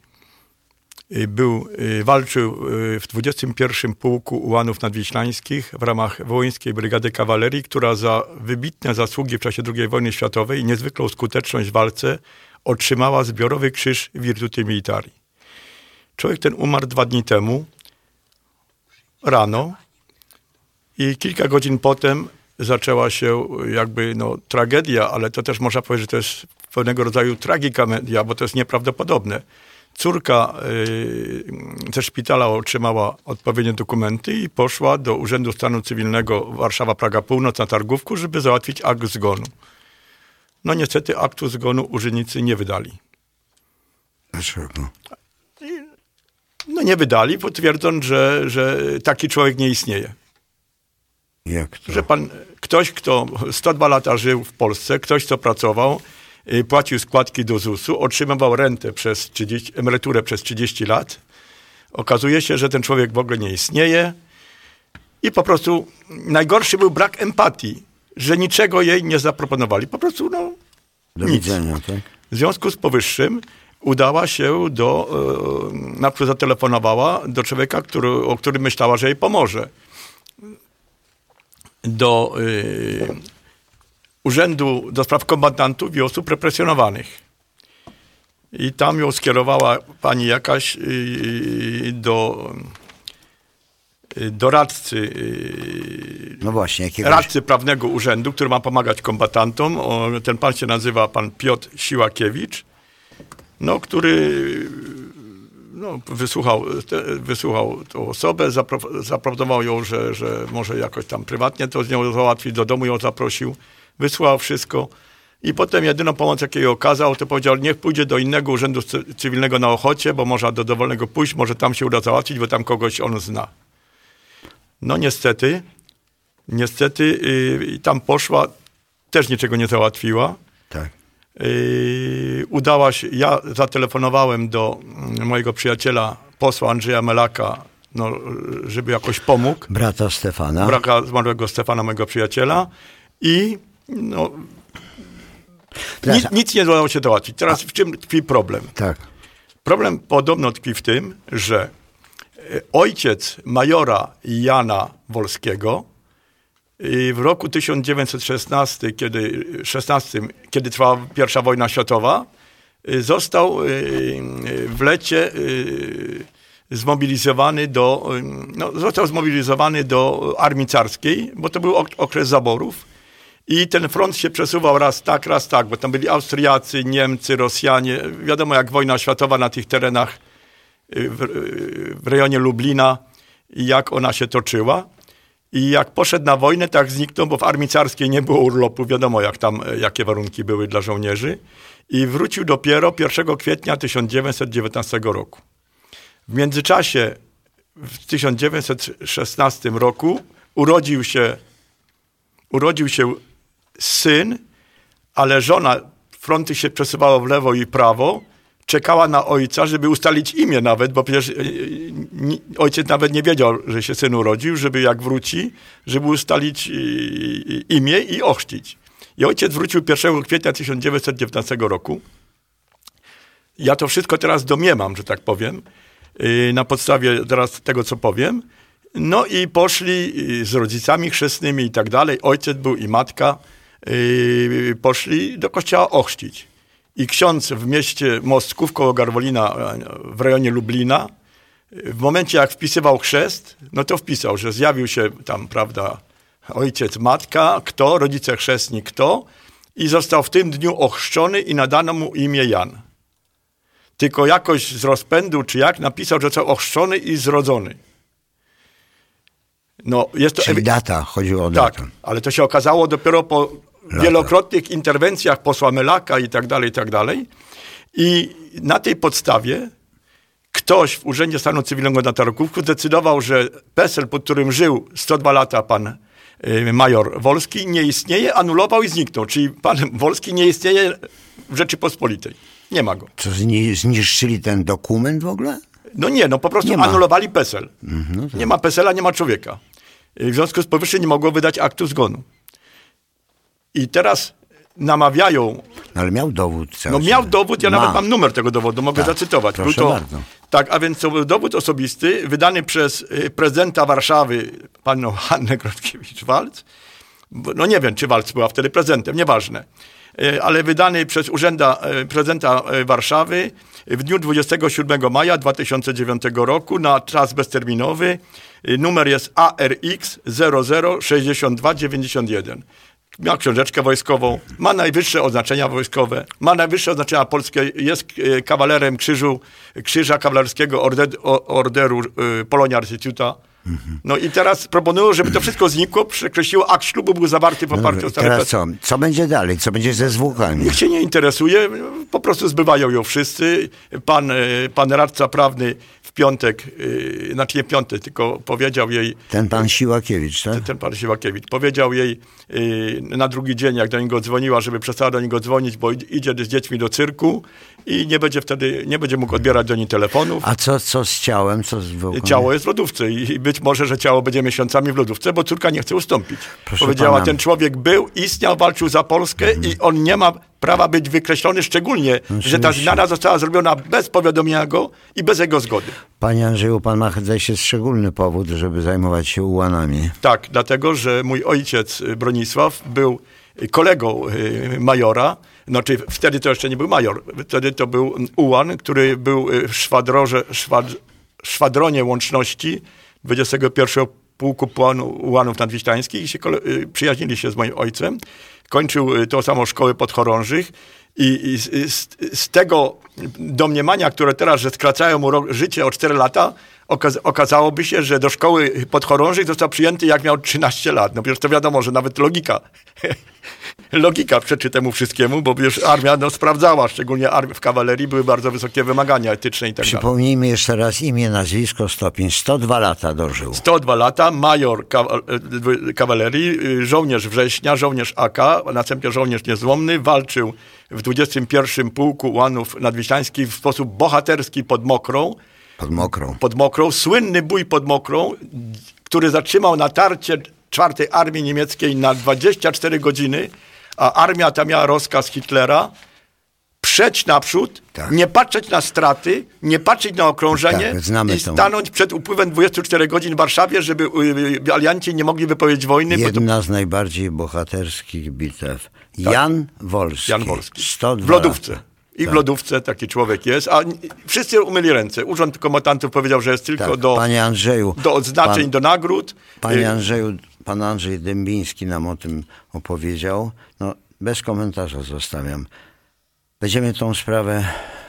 walczył w 21. Pułku Ułanów Nadwiślańskich w ramach Wołyńskiej Brygady Kawalerii, która za wybitne zasługi w czasie II wojny światowej i niezwykłą skuteczność w walce otrzymała zbiorowy krzyż Virtuti Militari. Człowiek ten umarł 2 dni temu, rano, i kilka godzin potem zaczęła się tragedia, ale to też można powiedzieć, że to jest pewnego rodzaju tragikomedia, bo to jest nieprawdopodobne. Córka ze szpitala otrzymała odpowiednie dokumenty i poszła do Urzędu Stanu Cywilnego Warszawa-Praga Północ na Targówku, żeby załatwić akt zgonu. No niestety aktu zgonu urzędnicy nie wydali. Dlaczego? No nie wydali, bo twierdząc, że taki człowiek nie istnieje. Jak to? Że ktoś, kto 102 lata żył w Polsce, ktoś, kto pracował, płacił składki do ZUS-u, otrzymywał rentę emeryturę przez 30 lat. Okazuje się, że ten człowiek w ogóle nie istnieje i po prostu najgorszy był brak empatii, że niczego jej nie zaproponowali. Po prostu do nic. widzenia, tak? W związku z powyższym udała się najpierw zatelefonowała do człowieka, o którym myślała, że jej pomoże. Do Urzędu do Spraw Kombatantów i Osób Represjonowanych. I tam ją skierowała pani jakaś do doradcy, no właśnie, radcy prawnego urzędu, który ma pomagać kombatantom. Ten pan się nazywa pan Piotr Siłakiewicz, który wysłuchał tą osobę, zaproponował ją, że może jakoś tam prywatnie to z nią załatwić, do domu ją zaprosił, wysłał wszystko i potem jedyną pomoc, jaką jej okazał, to powiedział, niech pójdzie do innego urzędu cywilnego na Ochocie, bo może do dowolnego pójść, może tam się uda załatwić, bo tam kogoś on zna. No niestety tam poszła, też niczego nie załatwiła. Tak. Udała się, ja zatelefonowałem do mojego przyjaciela, posła Andrzeja Melaka, żeby jakoś pomógł. Brata Stefana. Brata zmarłego Stefana, mojego przyjaciela. I nic nie udało się załatwić. Teraz w czym tkwi problem? Tak. Problem podobno tkwi w tym, że ojciec majora Jana Wolskiego w roku 1916, kiedy trwała I wojna światowa, został w lecie zmobilizowany do armii carskiej, bo to był okres zaborów. I ten front się przesuwał raz tak, bo tam byli Austriacy, Niemcy, Rosjanie. Wiadomo, jak wojna światowa na tych terenach w rejonie Lublina i jak ona się toczyła. I jak poszedł na wojnę, tak zniknął, bo w armii carskiej nie było urlopu. Wiadomo, jakie warunki były dla żołnierzy. I wrócił dopiero 1 kwietnia 1919 roku. W międzyczasie w 1916 roku urodził się syn, ale żona, fronty się przesuwało w lewo i prawo, czekała na ojca, żeby ustalić imię nawet, bo przecież ojciec nawet nie wiedział, że się syn urodził, żeby jak wróci, żeby ustalić imię i ochrzcić. I ojciec wrócił 1 kwietnia 1919 roku. Ja to wszystko teraz domniemam, że tak powiem, na podstawie teraz tego, co powiem. No i poszli z rodzicami chrzestnymi i tak dalej. Ojciec był i matka. Poszli do kościoła ochrzcić. I ksiądz w mieście Mostków koło Garwolina w rejonie Lublina, w momencie jak wpisywał chrzest, no to wpisał, że zjawił się tam, prawda, ojciec, matka, kto, rodzice chrzestni, kto, i został w tym dniu ochrzczony i nadano mu imię Jan. Tylko jakoś z rozpędu, czy jak, napisał, że został ochrzczony i zrodzony. No, jest to Czyli data, chodziło o datę. Tak, ale to się okazało dopiero po wielokrotnych interwencjach posła Melaka i tak dalej. I na tej podstawie ktoś w Urzędzie Stanu Cywilnego na Tarkówku zdecydował, że PESEL, pod którym żył 102 lata pan major Wolski, nie istnieje, anulował i zniknął. Czyli pan Wolski nie istnieje w Rzeczypospolitej. Nie ma go. Co, zniszczyli ten dokument w ogóle? No nie, no po prostu anulowali PESEL. No tak. Nie ma PESEL-a, nie ma człowieka. W związku z powyższym nie mogło wydać aktu zgonu. I teraz namawiają... No, ale miał dowód cały No miał dowód, ja nawet mam numer tego dowodu, mogę zacytować. Proszę Był to, bardzo. tak, a więc to był dowód osobisty wydany przez prezydenta Warszawy, panią Hannę Grodkiewicz-Waltz. No nie wiem, czy Waltz była wtedy prezydentem, nieważne. Ale wydany przez prezydenta Warszawy w dniu 27 maja 2009 roku na czas bezterminowy. Numer jest ARX 006291. Miał książeczkę wojskową, ma najwyższe oznaczenia wojskowe, ma najwyższe oznaczenia polskie, jest kawalerem Krzyża Kawalerskiego Orderu Polonia Restituta. No i teraz proponują, żeby to wszystko znikło, przekreśliło, akt ślubu był zawarty w oparciu o stare Teraz co? Co będzie dalej? Co będzie ze zwłokami? Nikt się nie interesuje, po prostu zbywają ją wszyscy. Pan radca prawny w piątek, znaczy nie piątek, tylko powiedział jej... Ten pan Siłakiewicz, tak? Ten pan Siłakiewicz. Powiedział jej na drugi dzień, jak do niego dzwoniła, żeby przestała do niego dzwonić, bo idzie z dziećmi do cyrku i nie będzie mógł odbierać do niej telefonów. A co z ciałem? Co z zwłokami? Ciało jest w lodówce i być może, że ciało będzie miesiącami w lodówce, bo córka nie chce ustąpić. Proszę Powiedziała, pana. ten człowiek był, istniał, walczył za Polskę i on nie ma prawa być wykreślony, szczególnie, że ta zmiana została zrobiona bez powiadomienia go i bez jego zgody. Panie Andrzeju, pan ma zdaje się szczególny powód, żeby zajmować się ułanami. Tak, dlatego, że mój ojciec Bronisław był kolegą majora, znaczy wtedy to jeszcze nie był major, wtedy to był ułan, który był w szwadronie łączności 21 Pułku Ułanów Nadwiślańskich i się przyjaźnili się z moim ojcem. Kończył tą samą szkołę podchorążych i z tego domniemania, które teraz, że skracają mu życie o 4 lata, okazałoby się, że do szkoły podchorążych został przyjęty jak miał 13 lat. No przecież to wiadomo, że nawet logika przeczy temu wszystkiemu, bo przecież armia sprawdzała, szczególnie w kawalerii były bardzo wysokie wymagania etyczne i tak dalej. Przypomnijmy jeszcze raz imię, nazwisko, stopień. 102 lata dożył. 102 lata, major kawalerii, żołnierz września, żołnierz AK, a następnie żołnierz niezłomny, walczył w 21 Pułku Ułanów Nadwiślańskich w sposób bohaterski pod Mokrą. Pod Mokrą. Słynny bój pod Mokrą, który zatrzymał natarcie 4. Armii Niemieckiej na 24 godziny, a armia ta miała rozkaz Hitlera przeć naprzód, tak. Nie patrzeć na straty, nie patrzeć na okrążenie i stanąć przed upływem 24 godzin w Warszawie, żeby alianci nie mogli wypowiedzieć wojny. Jedna z najbardziej bohaterskich bitew. Tak. Jan Wolski. 102 w lodówce. Lata. I w lodówce taki człowiek jest, a wszyscy umyli ręce. Urząd Kombatantów powiedział, że jest tylko Panie Andrzeju, do odznaczeń, do nagród. Panie Andrzeju, pan Andrzej Dębiński nam o tym opowiedział. No, bez komentarza zostawiam. Będziemy tą sprawę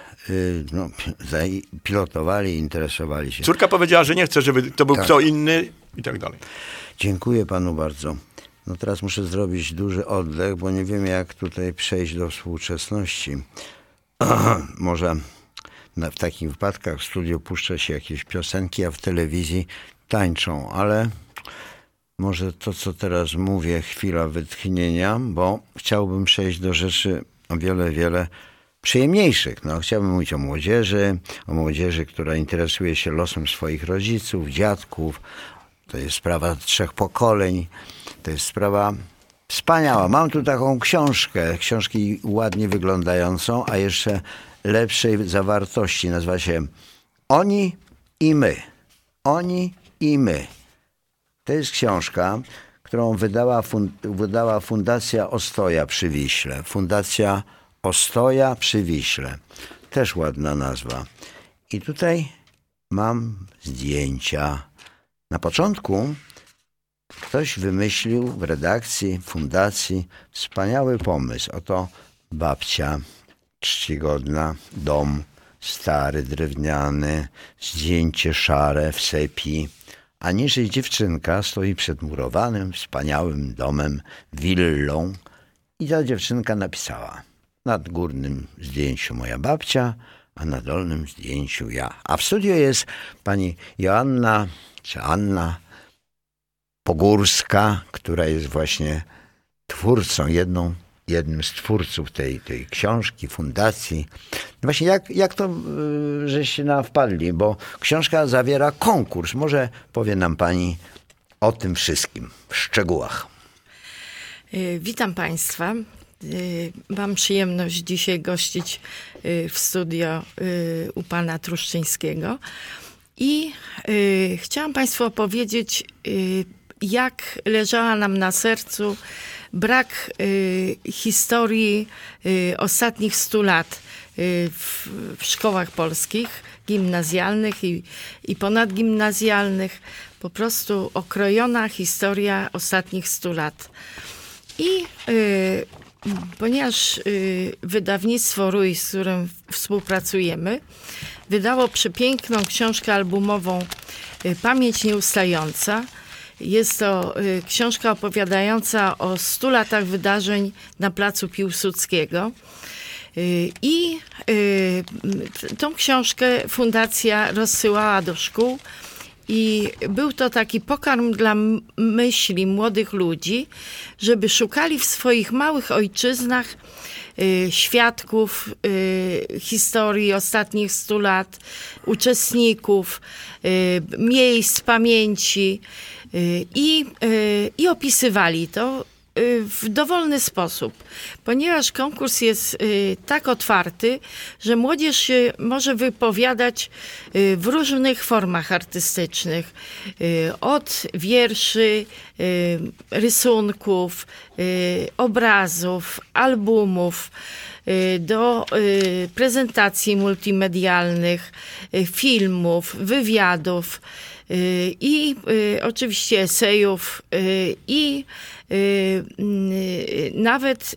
pilotowali, interesowali się. Córka powiedziała, że nie chce, żeby to był kto inny i tak dalej. Dziękuję panu bardzo. No teraz muszę zrobić duży oddech, bo nie wiem, jak tutaj przejść do współczesności. Może w takich wypadkach w studiu puszcza się jakieś piosenki, a w telewizji tańczą, ale może to, co teraz mówię, chwila wytchnienia, bo chciałbym przejść do rzeczy o wiele, wiele przyjemniejszych. No, chciałbym mówić o młodzieży, która interesuje się losem swoich rodziców, dziadków. To jest sprawa 3 pokoleń. To jest sprawa wspaniała. Mam tu taką książki ładnie wyglądającą, a jeszcze lepszej zawartości. Nazywa się Oni i my. Oni i my. To jest książka, którą wydała Fundacja Ostoja przy Wiśle. Fundacja Ostoja przy Wiśle. Też ładna nazwa. I tutaj mam zdjęcia. Na początku ktoś wymyślił w redakcji fundacji wspaniały pomysł. Oto babcia czcigodna, dom stary, drewniany, zdjęcie szare w sepi, a niżej dziewczynka stoi przed murowanym, wspaniałym domem, willą i ta dziewczynka napisała: na górnym zdjęciu moja babcia, a na dolnym zdjęciu ja. A w studiu jest pani Joanna, czy Anna Pogórska, która jest właśnie twórcą, jednym z twórców tej książki, fundacji. Właśnie jak to żeście na wpadli, bo książka zawiera konkurs. Może powie nam pani o tym wszystkim w szczegółach. Witam Państwa. Mam przyjemność dzisiaj gościć w studio u pana Truszczyńskiego i chciałam Państwu opowiedzieć, jak leżała nam na sercu brak historii ostatnich 100 lat w szkołach polskich, gimnazjalnych i ponadgimnazjalnych. Po prostu okrojona historia ostatnich 100 lat. I ponieważ wydawnictwo RUJ, z którym współpracujemy, wydało przepiękną książkę albumową Pamięć Nieustająca. Jest to książka opowiadająca o 100 latach wydarzeń na placu Piłsudskiego. I tą książkę fundacja rozsyłała do szkół i był to taki pokarm dla myśli młodych ludzi, żeby szukali w swoich małych ojczyznach świadków historii ostatnich 100 lat, uczestników, miejsc pamięci i opisywali to w dowolny sposób, ponieważ konkurs jest tak otwarty, że młodzież się może wypowiadać w różnych formach artystycznych. Od wierszy, rysunków, obrazów, albumów, do prezentacji multimedialnych, filmów, wywiadów i oczywiście esejów i nawet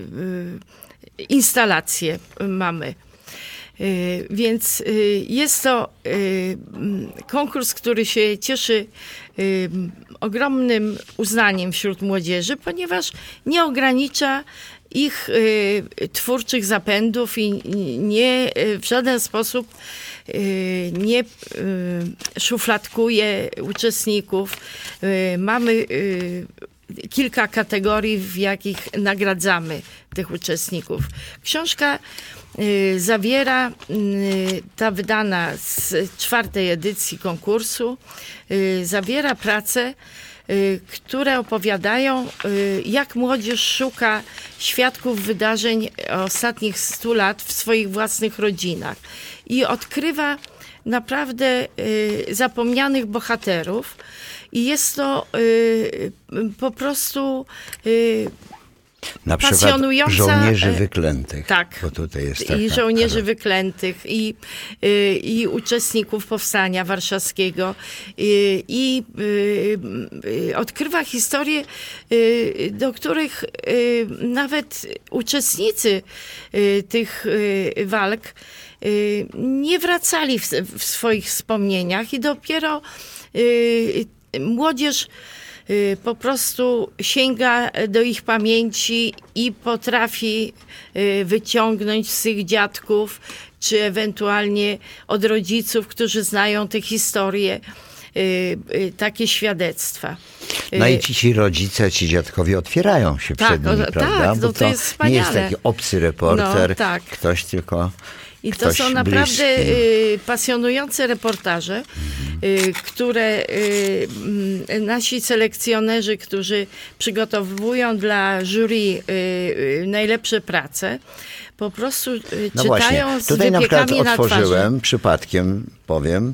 instalacje mamy. Więc jest to konkurs, który się cieszy ogromnym uznaniem wśród młodzieży, ponieważ nie ogranicza ich twórczych zapędów i nie w żaden sposób nie szufladkuje uczestników. Mamy kilka kategorii, w jakich nagradzamy tych uczestników. Książka zawiera, ta wydana z 4. edycji konkursu, zawiera prace, które opowiadają, jak młodzież szuka świadków wydarzeń ostatnich 100 lat w swoich własnych rodzinach i odkrywa naprawdę zapomnianych bohaterów. I jest to po prostu na przykład pasjonująca... żołnierzy wyklętych. Tak, bo tutaj jest taka, i żołnierzy wyklętych, i uczestników Powstania Warszawskiego. I odkrywa historie, do których nawet uczestnicy tych walk nie wracali w swoich wspomnieniach i dopiero młodzież po prostu sięga do ich pamięci i potrafi wyciągnąć z tych dziadków, czy ewentualnie od rodziców, którzy znają te historie, takie świadectwa. No i ci rodzice, ci dziadkowie otwierają się przed nimi, prawda? Tak, Bo to jest wspaniale. nie jest taki obcy reporter, No, tak. ktoś tylko I to ktoś są naprawdę bliski. pasjonujące reportaże, które nasi selekcjonerzy, którzy przygotowują dla jury najlepsze prace, po prostu No czytają właśnie, z tutaj na przykład wypiekami na twarzy. otworzyłem, przypadkiem powiem,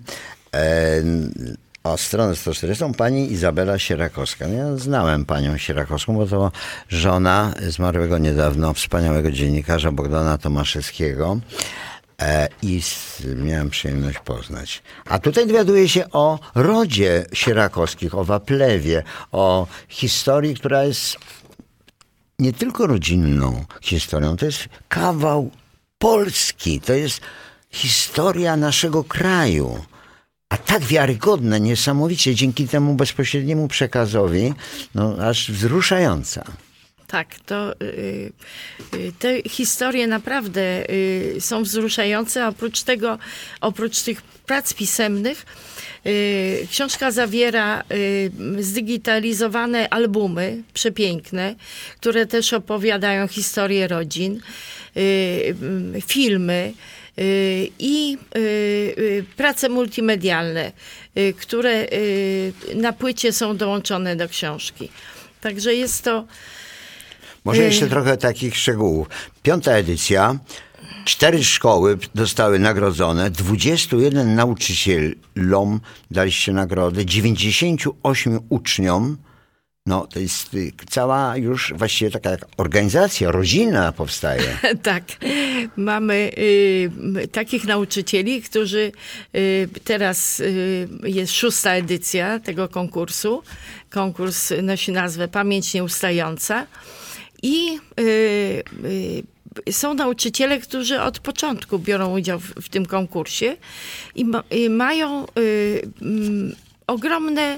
o stronę 140, pani Izabela Sierakowska. No ja znałem panią Sierakowską, bo to żona zmarłego niedawno wspaniałego dziennikarza Bogdana Tomaszewskiego i miałem przyjemność poznać. A tutaj dowiaduję się o rodzie Sierakowskich, o Waplewie, o historii, która jest nie tylko rodzinną historią, to jest kawał Polski, to jest historia naszego kraju. A tak wiarygodne, niesamowicie, dzięki temu bezpośredniemu przekazowi, no aż wzruszająca. Tak, to te historie naprawdę są wzruszające. Oprócz tych prac pisemnych, książka zawiera zdigitalizowane albumy przepiękne, które też opowiadają historię rodzin, filmy i prace multimedialne, które na płycie są dołączone do książki. Także jest to... Może jeszcze trochę takich szczegółów. 5. edycja, 4 szkoły dostały nagrodzone, 21 nauczycielom daliście nagrody, 98 uczniom. No to jest cała już właściwie taka jak organizacja, rodzina powstaje. Tak, mamy takich nauczycieli, którzy teraz jest 6. edycja tego konkursu. Konkurs nosi nazwę Pamięć Nieustająca. I są nauczyciele, którzy od początku biorą udział w tym konkursie i mają ogromne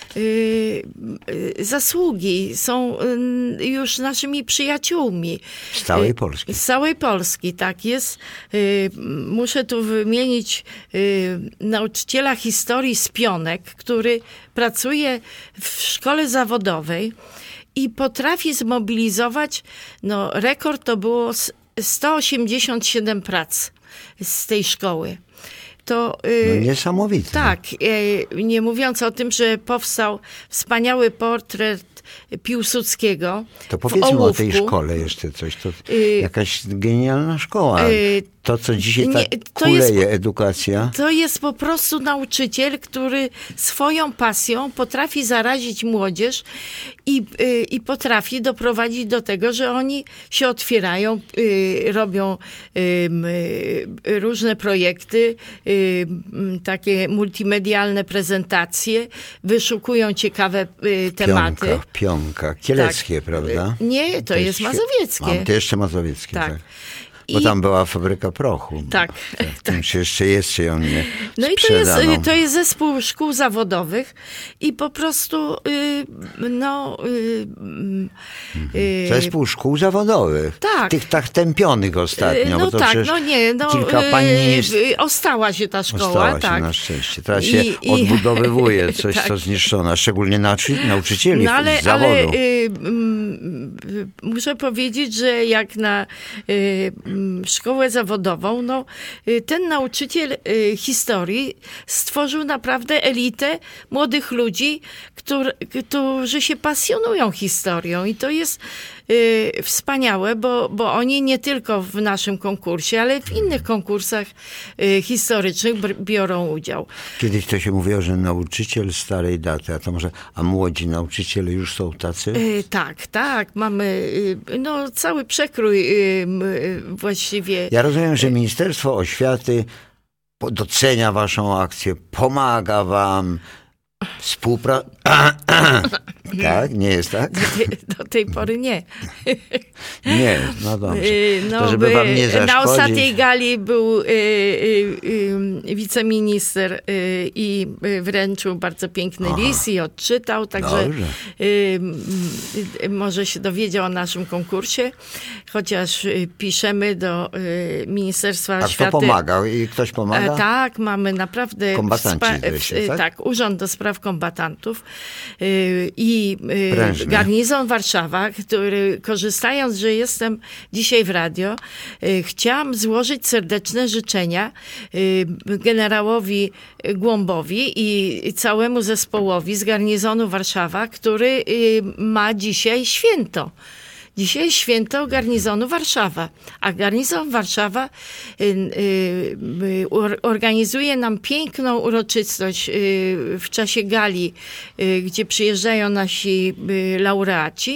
zasługi. Są już naszymi przyjaciółmi. Z całej Polski. Z całej Polski, tak jest. Muszę tu wymienić nauczyciela historii z Pionek, który pracuje w szkole zawodowej i potrafi zmobilizować, no rekord to było 187 prac z tej szkoły. To, no niesamowite. Tak, nie mówiąc o tym, że powstał wspaniały portret Piłsudskiego. To powiedzmy o tej szkole jeszcze coś. To jakaś genialna szkoła. To, co dzisiaj tak kuleje edukacja. To jest po prostu nauczyciel, który swoją pasją potrafi zarazić młodzież i potrafi doprowadzić do tego, że oni się otwierają, robią różne projekty, takie multimedialne prezentacje, wyszukują ciekawe tematy. Pionka. Kieleckie, tak. Prawda? Nie, to jest mazowieckie. To jeszcze mazowieckie, tak. I Bo tam była fabryka prochu. Tak. Tym się jeszcze ją nie No i to jest zespół szkół zawodowych i po prostu zespół szkół zawodowych. Tak. Tych tak tępionych ostatnio. No bo to tak, kilka pań jest... Ostała się ta szkoła. Ostała tak. się na szczęście. Teraz się odbudowywuje coś, tak. co zniszczone. Szczególnie nauczycieli z zawodu. Ale muszę powiedzieć, że jak na szkołę zawodową, ten nauczyciel historii stworzył naprawdę elitę młodych ludzi, którzy się pasjonują historią i to jest wspaniałe, bo oni nie tylko w naszym konkursie, ale w innych konkursach historycznych biorą udział. Kiedyś to się mówiło, że nauczyciel starej daty, a młodzi nauczyciele już są tacy? Tak. Mamy cały przekrój właściwie. Ja rozumiem, że Ministerstwo Oświaty docenia waszą akcję, pomaga wam, tak? Nie jest tak? Do tej pory nie. Nie, no dobrze. To żeby wam nie zaszkodzić. Na ostatniej gali był wiceminister i wręczył bardzo piękny list i odczytał, także może się dowiedział o naszym konkursie, chociaż piszemy do Ministerstwa Oświaty. A kto pomaga? I ktoś pomaga? Tak, mamy naprawdę... Kombatanci tak? Tak, Urząd do Spraw Kombatantów i i garnizon Warszawa, który, korzystając, że jestem dzisiaj w radio, chciałam złożyć serdeczne życzenia generałowi Głąbowi i całemu zespołowi z garnizonu Warszawa, który ma dzisiaj święto. Dzisiaj święto garnizonu Warszawa, a garnizon Warszawa organizuje nam piękną uroczystość w czasie gali, gdzie przyjeżdżają nasi laureaci.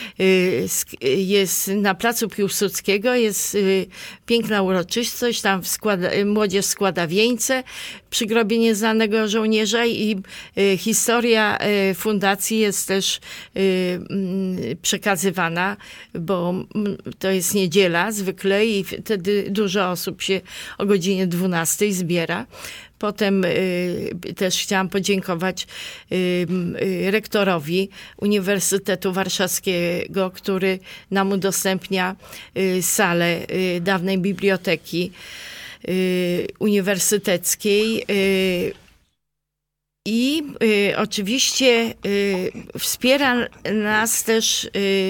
Jest na placu Piłsudskiego, jest piękna uroczystość, tam młodzież składa wieńce przy grobie nieznanego żołnierza i historia fundacji jest też przekazywana, bo to jest niedziela zwykle i wtedy dużo osób się o godzinie 12 zbiera. Potem też chciałam podziękować rektorowi Uniwersytetu Warszawskiego, który nam udostępnia salę dawnej biblioteki uniwersyteckiej. I oczywiście wspiera nas też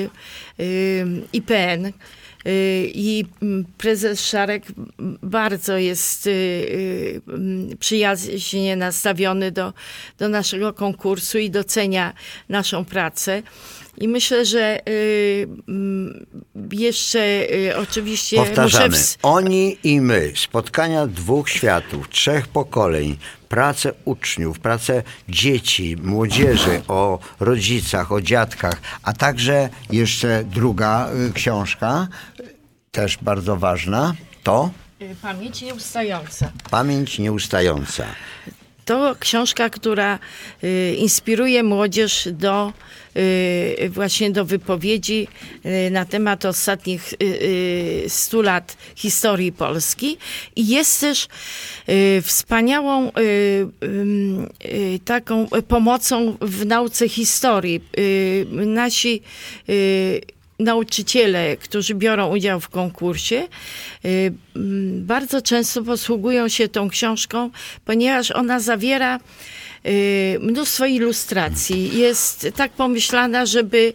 IPN i prezes Szarek bardzo jest przyjaźnie nastawiony do naszego konkursu i docenia naszą pracę. I myślę, że jeszcze oczywiście... Powtarzamy, oni i my, spotkania dwóch światów, trzech pokoleń, pracę uczniów, pracę dzieci, młodzieży, o rodzicach, o dziadkach, a także jeszcze druga książka, też bardzo ważna, to... Pamięć nieustająca. Pamięć nieustająca. To książka, która inspiruje młodzież właśnie do wypowiedzi na temat ostatnich 100 lat historii Polski i jest też wspaniałą taką pomocą w nauce historii. Nasi nauczyciele, którzy biorą udział w konkursie, bardzo często posługują się tą książką, ponieważ ona zawiera mnóstwo ilustracji. Jest tak pomyślana, żeby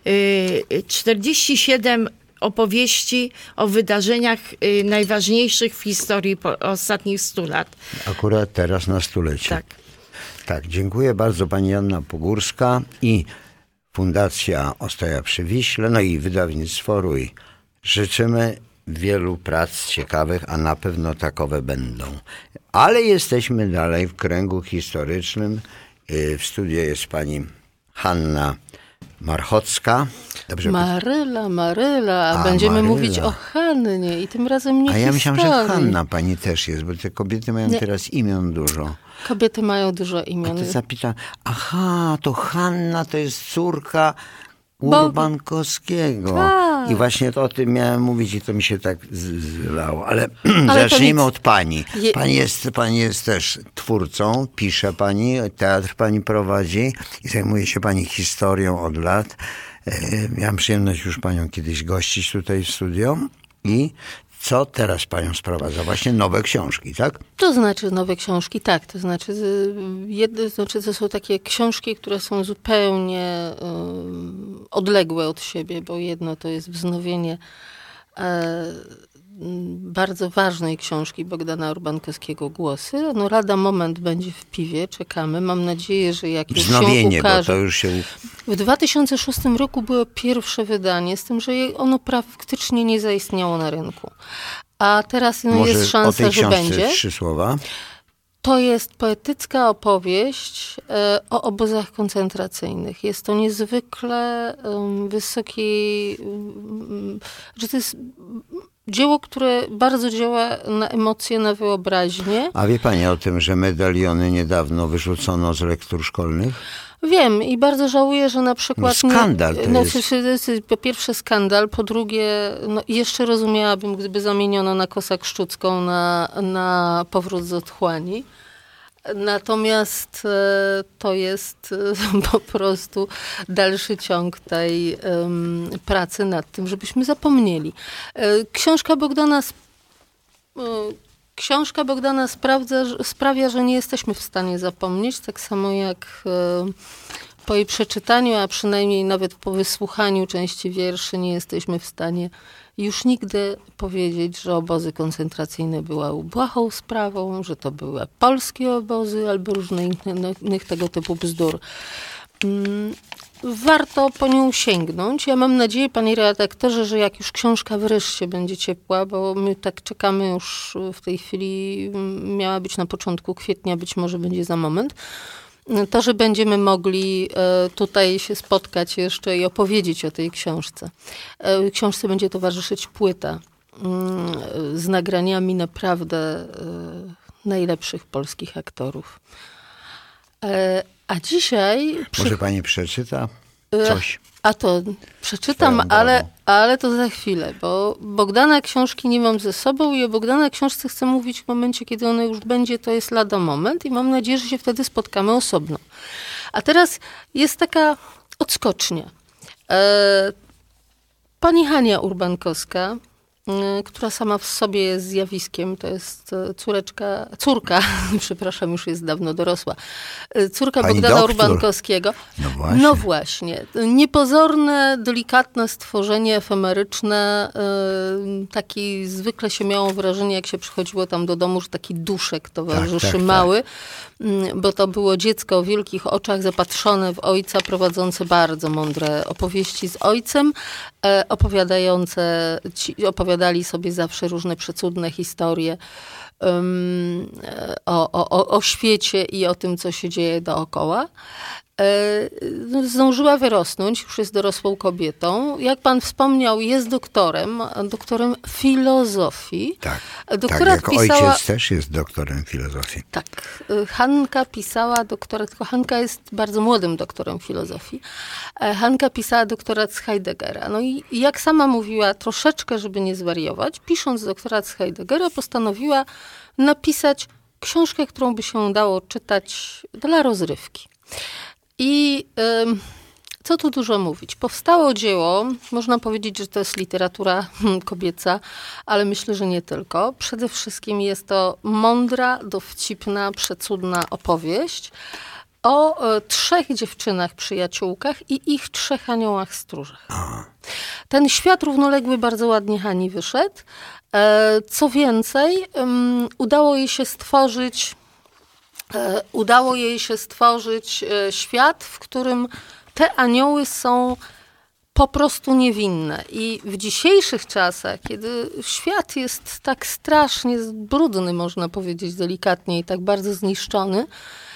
47 opowieści o wydarzeniach najważniejszych w historii ostatnich 100 lat. Akurat teraz na stulecie. Tak. Tak, dziękuję bardzo pani Joanna Pogórska i Fundacja Ostoja przy Wiśle, no i wydawnictwo Rój. Życzymy wielu prac ciekawych, a na pewno takowe będą. Ale jesteśmy dalej w kręgu historycznym. W studiu jest pani Hanna Marchocka. Dobrze Maryla, a będziemy Maryla. mówić o Hannie i tym razem nie A ja historii. myślałem, że Hanna pani też jest, bo te kobiety mają teraz imion dużo. Kobiety mają dużo A imion. to zapytam, aha, to Hanna to jest córka Urbankowskiego. Tak. I właśnie to o tym miałem mówić i to mi się tak zlało. Ale zacznijmy od pani. Pani jest też twórcą, pisze pani, teatr pani prowadzi i zajmuje się pani historią od lat. Miałem przyjemność już panią kiedyś gościć tutaj w studio i co teraz panią sprowadza? Właśnie nowe książki, tak? To znaczy nowe książki, tak. To znaczy to są takie książki, które są zupełnie odległe od siebie, bo jedno to jest wznowienie bardzo ważnej książki Bogdana Urbankowskiego Głosy. No lada moment będzie w Piwie, czekamy. Mam nadzieję, że jak już wznowienie, się ukaże. bo to już się... W 2006 roku było pierwsze wydanie, z tym, że ono praktycznie nie zaistniało na rynku. A teraz Może jest szansa, o tej że książce będzie. 3 słowa. To jest poetycka opowieść o obozach koncentracyjnych. Jest to niezwykle wysokiej... że to jest dzieło, które bardzo działa na emocje, na wyobraźnię. A wie pani o tym, że medaliony niedawno wyrzucono z lektur szkolnych? Wiem i bardzo żałuję, że na przykład... Skandal to jest. To jest po pierwsze skandal, po drugie jeszcze rozumiałabym, gdyby zamieniono na Kosę Krzczucką na Powrót z otchłani. Natomiast to jest po prostu dalszy ciąg tej pracy nad tym, żebyśmy zapomnieli. Książka Bogdana sprawia, że nie jesteśmy w stanie zapomnieć, tak samo jak po jej przeczytaniu, a przynajmniej nawet po wysłuchaniu części wierszy nie jesteśmy w stanie już nigdy powiedzieć, że obozy koncentracyjne były błahą sprawą, że to były polskie obozy albo różnych innych tego typu bzdur. Warto po nią sięgnąć. Ja mam nadzieję, panie redaktorze, że jak już książka wreszcie będzie ciepła, bo my tak czekamy już w tej chwili, miała być na początku kwietnia, być może będzie za moment, to, że będziemy mogli tutaj się spotkać jeszcze i opowiedzieć o tej książce. Książce będzie towarzyszyć płyta z nagraniami naprawdę najlepszych polskich aktorów. A dzisiaj... Może pani przeczyta coś? A to przeczytam, ale to za chwilę, bo Bogdana książki nie mam ze sobą i o Bogdana książce chcę mówić w momencie, kiedy ona już będzie, to jest lada moment i mam nadzieję, że się wtedy spotkamy osobno. A teraz jest taka odskocznia. Pani Urbankowska, która sama w sobie jest zjawiskiem, to jest córka, przepraszam, już jest dawno dorosła, córka Pani Bogdana doktor. Urbankowskiego. No właśnie. Niepozorne, delikatne stworzenie efemeryczne, taki zwykle się miało wrażenie, jak się przychodziło tam do domu, że taki duszek towarzyszy mały, bo to było dziecko o wielkich oczach zapatrzone w ojca, prowadzące bardzo mądre opowieści z ojcem, opowiadali sobie zawsze różne przecudne historie o świecie i o tym, co się dzieje dookoła. Zdążyła wyrosnąć, już jest dorosłą kobietą. Jak pan wspomniał, jest doktorem filozofii. Tak, Doktorat jako ojciec też jest doktorem filozofii. Tak. Hanka pisała doktorat, tylko Hanka jest bardzo młodym doktorem filozofii. Hanka pisała doktorat z Heideggera. No i jak sama mówiła, troszeczkę, żeby nie zwariować, pisząc doktorat z Heideggera, postanowiła napisać książkę, którą by się dało czytać dla rozrywki. I co tu dużo mówić? Powstało dzieło, można powiedzieć, że to jest literatura kobieca, ale myślę, że nie tylko. Przede wszystkim jest to mądra, dowcipna, przecudna opowieść o 3 dziewczynach przyjaciółkach i ich 3 aniołach stróżach. Ten świat równoległy bardzo ładnie Hani wyszedł. Co więcej, udało jej się stworzyć świat, w którym te anioły są po prostu niewinne. I w dzisiejszych czasach, kiedy świat jest tak strasznie brudny, można powiedzieć delikatnie, i tak bardzo zniszczony,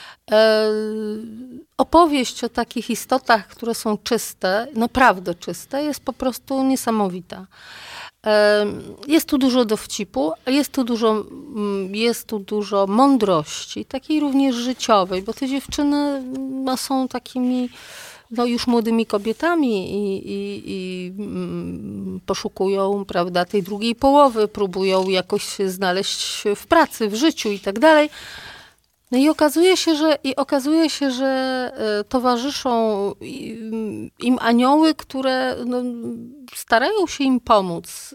opowieść o takich istotach, które są czyste, naprawdę czyste, jest po prostu niesamowita. Jest tu dużo dowcipu, jest tu dużo mądrości, takiej również życiowej, bo te dziewczyny są takimi już młodymi kobietami i poszukują, prawda, tej drugiej połowy, próbują jakoś się znaleźć w pracy, w życiu i tak dalej. No i okazuje się, że towarzyszą im anioły, które starają się im pomóc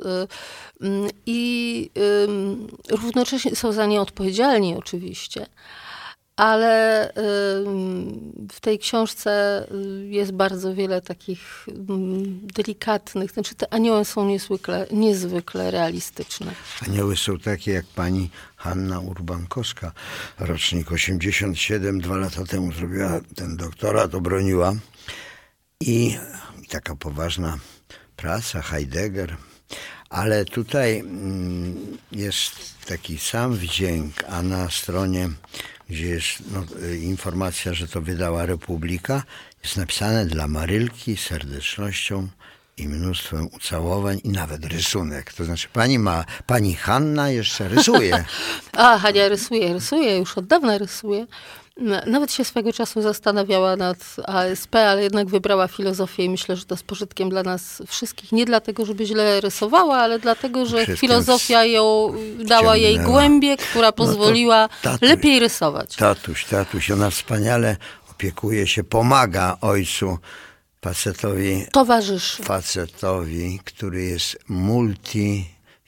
i równocześnie są za nie odpowiedzialni oczywiście. Ale w tej książce jest bardzo wiele takich delikatnych, znaczy te anioły są niezwykle realistyczne. Anioły są takie jak pani Hanna Urbankowska, rocznik 87, 2 lata temu zrobiła ten doktorat, obroniła i taka poważna praca, Heidegger. Ale tutaj jest taki sam wdzięk, a na stronie, gdzie jest informacja, że to wydała Republika, jest napisane dla Marylki serdecznością i mnóstwem ucałowań i nawet rysunek. To znaczy pani Hanna jeszcze rysuje. Hania rysuje, już od dawna rysuje. Nawet się swego czasu zastanawiała nad ASP, ale jednak wybrała filozofię i myślę, że to z pożytkiem dla nas wszystkich. Nie dlatego, żeby źle rysowała, ale dlatego, że filozofia dała jej głębię, która pozwoliła lepiej rysować. Tatuś, ona wspaniale opiekuje się, pomaga ojcu, facetowi, towarzyszy. Facetowi, który jest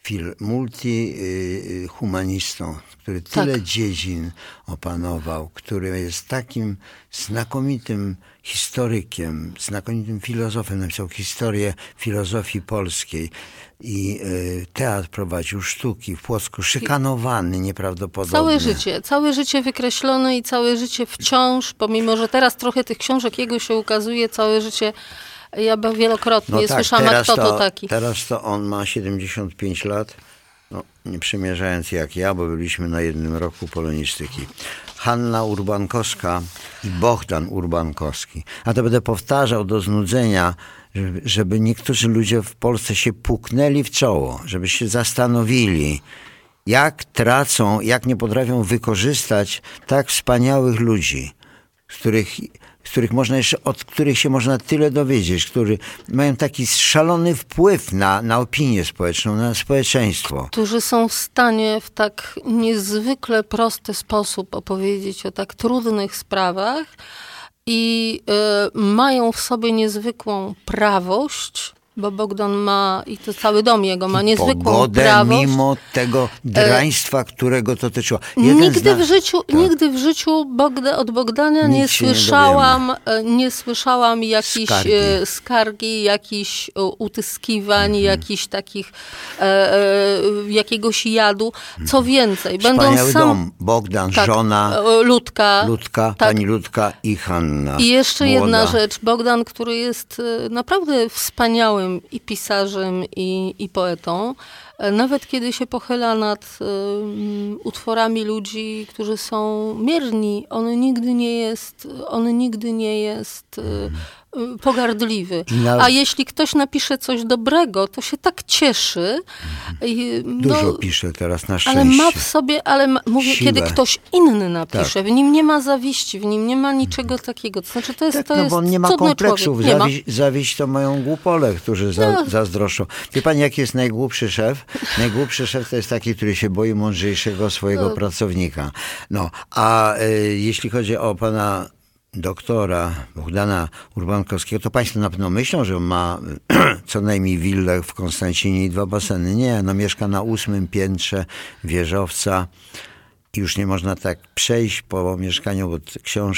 multihumanistą, który tyle dziedzin opanował, który jest takim znakomitym historykiem, znakomitym filozofem, napisał historię filozofii polskiej i teatr prowadził, sztuki w Płocku, szykanowany nieprawdopodobnie. Całe życie wykreślone i całe życie wciąż, pomimo że teraz trochę tych książek jego się ukazuje, całe życie. Ja wielokrotnie słyszałam, a kto to taki. Teraz to on ma 75 lat, nie przymierzając jak ja, bo byliśmy na jednym roku polonistyki. Hanna Urbankowska i Bohdan Urbankowski. A to będę powtarzał do znudzenia, żeby niektórzy ludzie w Polsce się puknęli w czoło, żeby się zastanowili, jak tracą, jak nie potrafią wykorzystać tak wspaniałych ludzi, od których się można tyle dowiedzieć, którzy mają taki szalony wpływ na opinię społeczną, na społeczeństwo. Którzy są w stanie w tak niezwykle prosty sposób opowiedzieć o tak trudnych sprawach i mają w sobie niezwykłą prawość, bo Bogdan ma, i to cały dom jego ma niezwykłą prawość. Mimo tego draństwa, którego to dotyczyło. Nigdy w życiu od Bogdana nie słyszałam jakichś skargi, jakichś utyskiwań, jakichś takich jakiegoś jadu. Co więcej, wspaniały dom. Bogdan, żona, Ludka, pani Ludka i Hanna. I jeszcze jedna rzecz. Bogdan, który jest naprawdę wspaniałym i pisarzem, i poetą, nawet kiedy się pochyla nad utworami ludzi, którzy są mierni, on nigdy nie jest pogardliwy. A jeśli ktoś napisze coś dobrego, to się tak cieszy. Dużo pisze teraz na szczęście. Ale ma w sobie, mówię, kiedy ktoś inny napisze, w nim nie ma zawiści, w nim nie ma niczego takiego. To znaczy, to jest bo on nie ma kompleksów. Zawiść to mają głupole, którzy zazdroszczą. Wie pani, jaki jest najgłupszy szef? Najgłupszy szef to jest taki, który się boi mądrzejszego swojego pracownika. A jeśli chodzi o pana doktora Bohdana Urbankowskiego, to państwo na pewno myślą, że on ma co najmniej willę w Konstancinie i 2 baseny. Nie, mieszka na 8. piętrze wieżowca i już nie można tak przejść po mieszkaniu, bo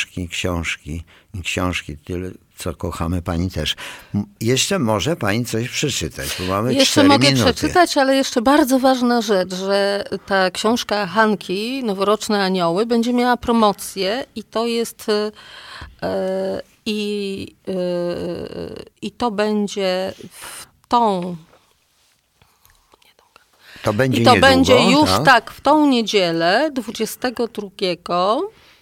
książki, tyle co kochamy, pani też. Jeszcze może pani coś przeczytać, bo mamy 4 minuty. Jeszcze mogę przeczytać, ale jeszcze bardzo ważna rzecz, że ta książka Hanki, Noworoczne Anioły, będzie miała promocję i to jest i to będzie w tą... To będzie niedługo, będzie już w tą niedzielę, 22.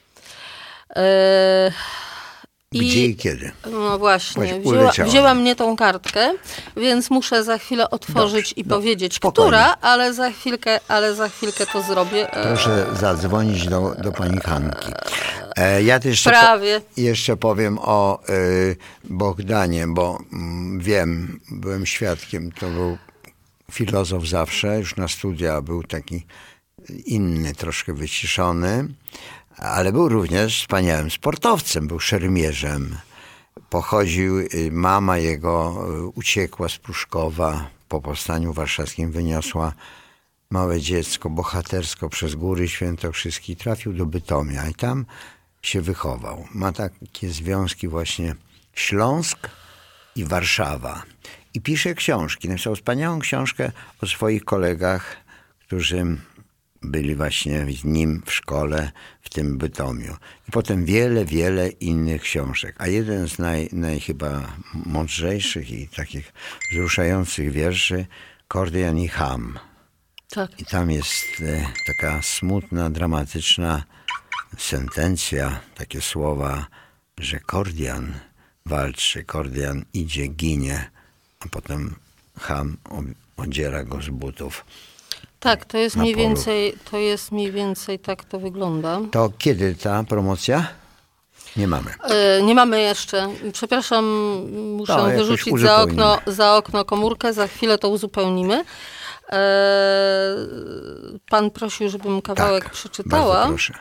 Gdzie i kiedy? No właśnie, wzięła mnie tą kartkę, więc muszę za chwilę otworzyć i powiedzieć, spokojnie. Która, ale za chwilkę to zrobię. Proszę zadzwonić do pani Hanki. Ja też jeszcze powiem o Bohdanie, bo wiem, byłem świadkiem, to był filozof zawsze, już na studia był taki inny, troszkę wyciszony, ale był również wspaniałym sportowcem, był szermierzem. Mama jego uciekła z Pruszkowa, po powstaniu warszawskim wyniosła małe dziecko bohatersko przez Góry Świętokrzyskie i trafił do Bytomia i tam się wychował. Ma takie związki właśnie Śląsk i Warszawa. I pisze książki. Napisał wspaniałą książkę o swoich kolegach, którzy byli właśnie z nim w szkole w tym Bytomiu. I potem wiele innych książek. A jeden z chyba mądrzejszych i takich wzruszających wierszy, Kordian i Cham. Tak. I tam jest taka smutna, dramatyczna sentencja, takie słowa, że Kordian walczy, Kordian idzie, ginie, a potem Cham odziera go z butów. Tak, to jest mniej więcej tak to wygląda. To kiedy ta promocja? Nie mamy. Nie mamy jeszcze. Przepraszam, muszę wyrzucić za okno komórkę, za chwilę to uzupełnimy. Pan prosił, żebym kawałek przeczytała. Bardzo proszę.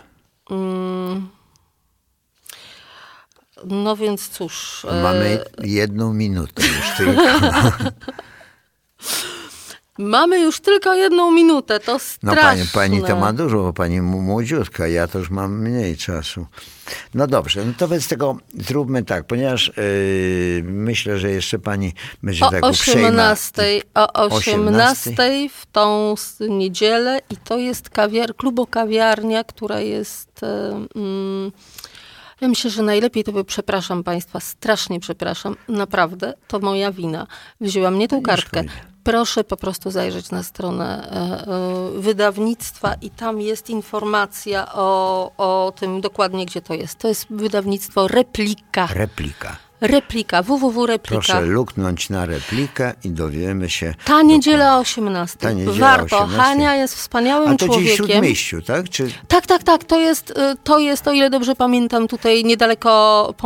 No więc cóż. Mamy 1 minutę już tylko. Mamy już tylko 1 minutę, to straszne. No pani to ma dużo, bo pani młodziutka, ja to już mam mniej czasu. No dobrze, no to wobec tego zróbmy tak, ponieważ myślę, że jeszcze pani będzie tak uprzejma. O 18 w tą niedzielę i to jest klubokawiarnia, która jest... Ja myślę, że najlepiej to przepraszam państwa, strasznie przepraszam, naprawdę, to moja wina. Wzięłam nie tą kartkę. Proszę po prostu zajrzeć na stronę wydawnictwa i tam jest informacja o tym dokładnie, gdzie to jest. To jest wydawnictwo Replika. Replika, www.replika. Proszę luknąć na Replikę i dowiemy się. Ta niedziela o 18. Warto. 18. Hania jest wspaniałym człowiekiem. A to gdzieś w Śródmieściu, tak? Czy... Tak. To jest, o ile dobrze pamiętam, tutaj niedaleko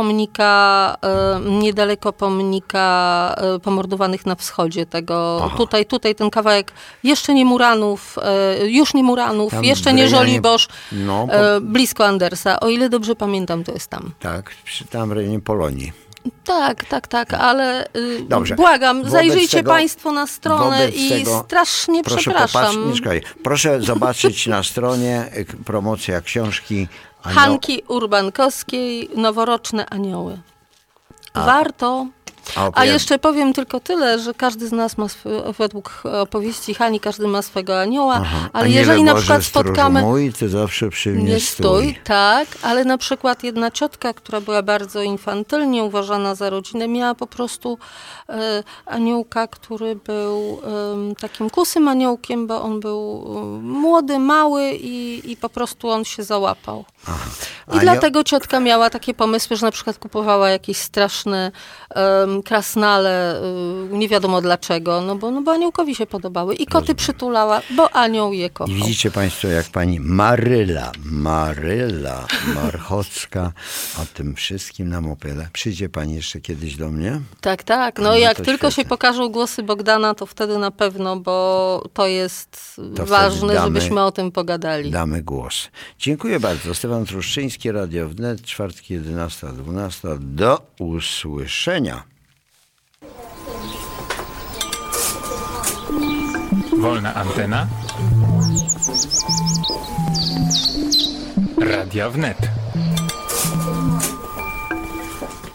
pomnika pomordowanych na wschodzie. Tutaj ten kawałek jeszcze nie Muranów, tam jeszcze nie Żoliborz, blisko Andersa. O ile dobrze pamiętam, to jest tam. Tak, tam w rejonie Polonii. Tak, ale dobrze. Błagam, zajrzyjcie państwo na stronę i strasznie przepraszam. Proszę zobaczyć na stronie promocja książki Hanki Urbankowskiej, Noworoczne Anioły. Warto. A jeszcze powiem tylko tyle, że każdy z nas ma według opowieści Hani, każdy ma swego anioła, ale jeżeli na przykład spotkamy... mój, ty zawsze przy mnie stój. Tak, ale na przykład jedna ciotka, która była bardzo infantylnie uważana za rodzinę, miała po prostu aniołka, który był takim kusym aniołkiem, bo on był młody, mały i po prostu on się załapał. I dlatego ciotka miała takie pomysły, że na przykład kupowała jakieś straszne krasnale, nie wiadomo dlaczego, no bo aniołkowi się podobały. I koty przytulała, bo anioł je kochał. I widzicie państwo, jak pani Maryla Marchocka o tym wszystkim nam opowiada. Przyjdzie pani jeszcze kiedyś do mnie? Tak. No jak tylko się pokażą głosy Bogdana, to wtedy na pewno, bo to jest ważne, żebyśmy o tym pogadali. Damy głos. Dziękuję bardzo. Stefan Truszczyński, Radio Wnet, czwartki 11-12. Do usłyszenia. Wolna antena. Radia Wnet.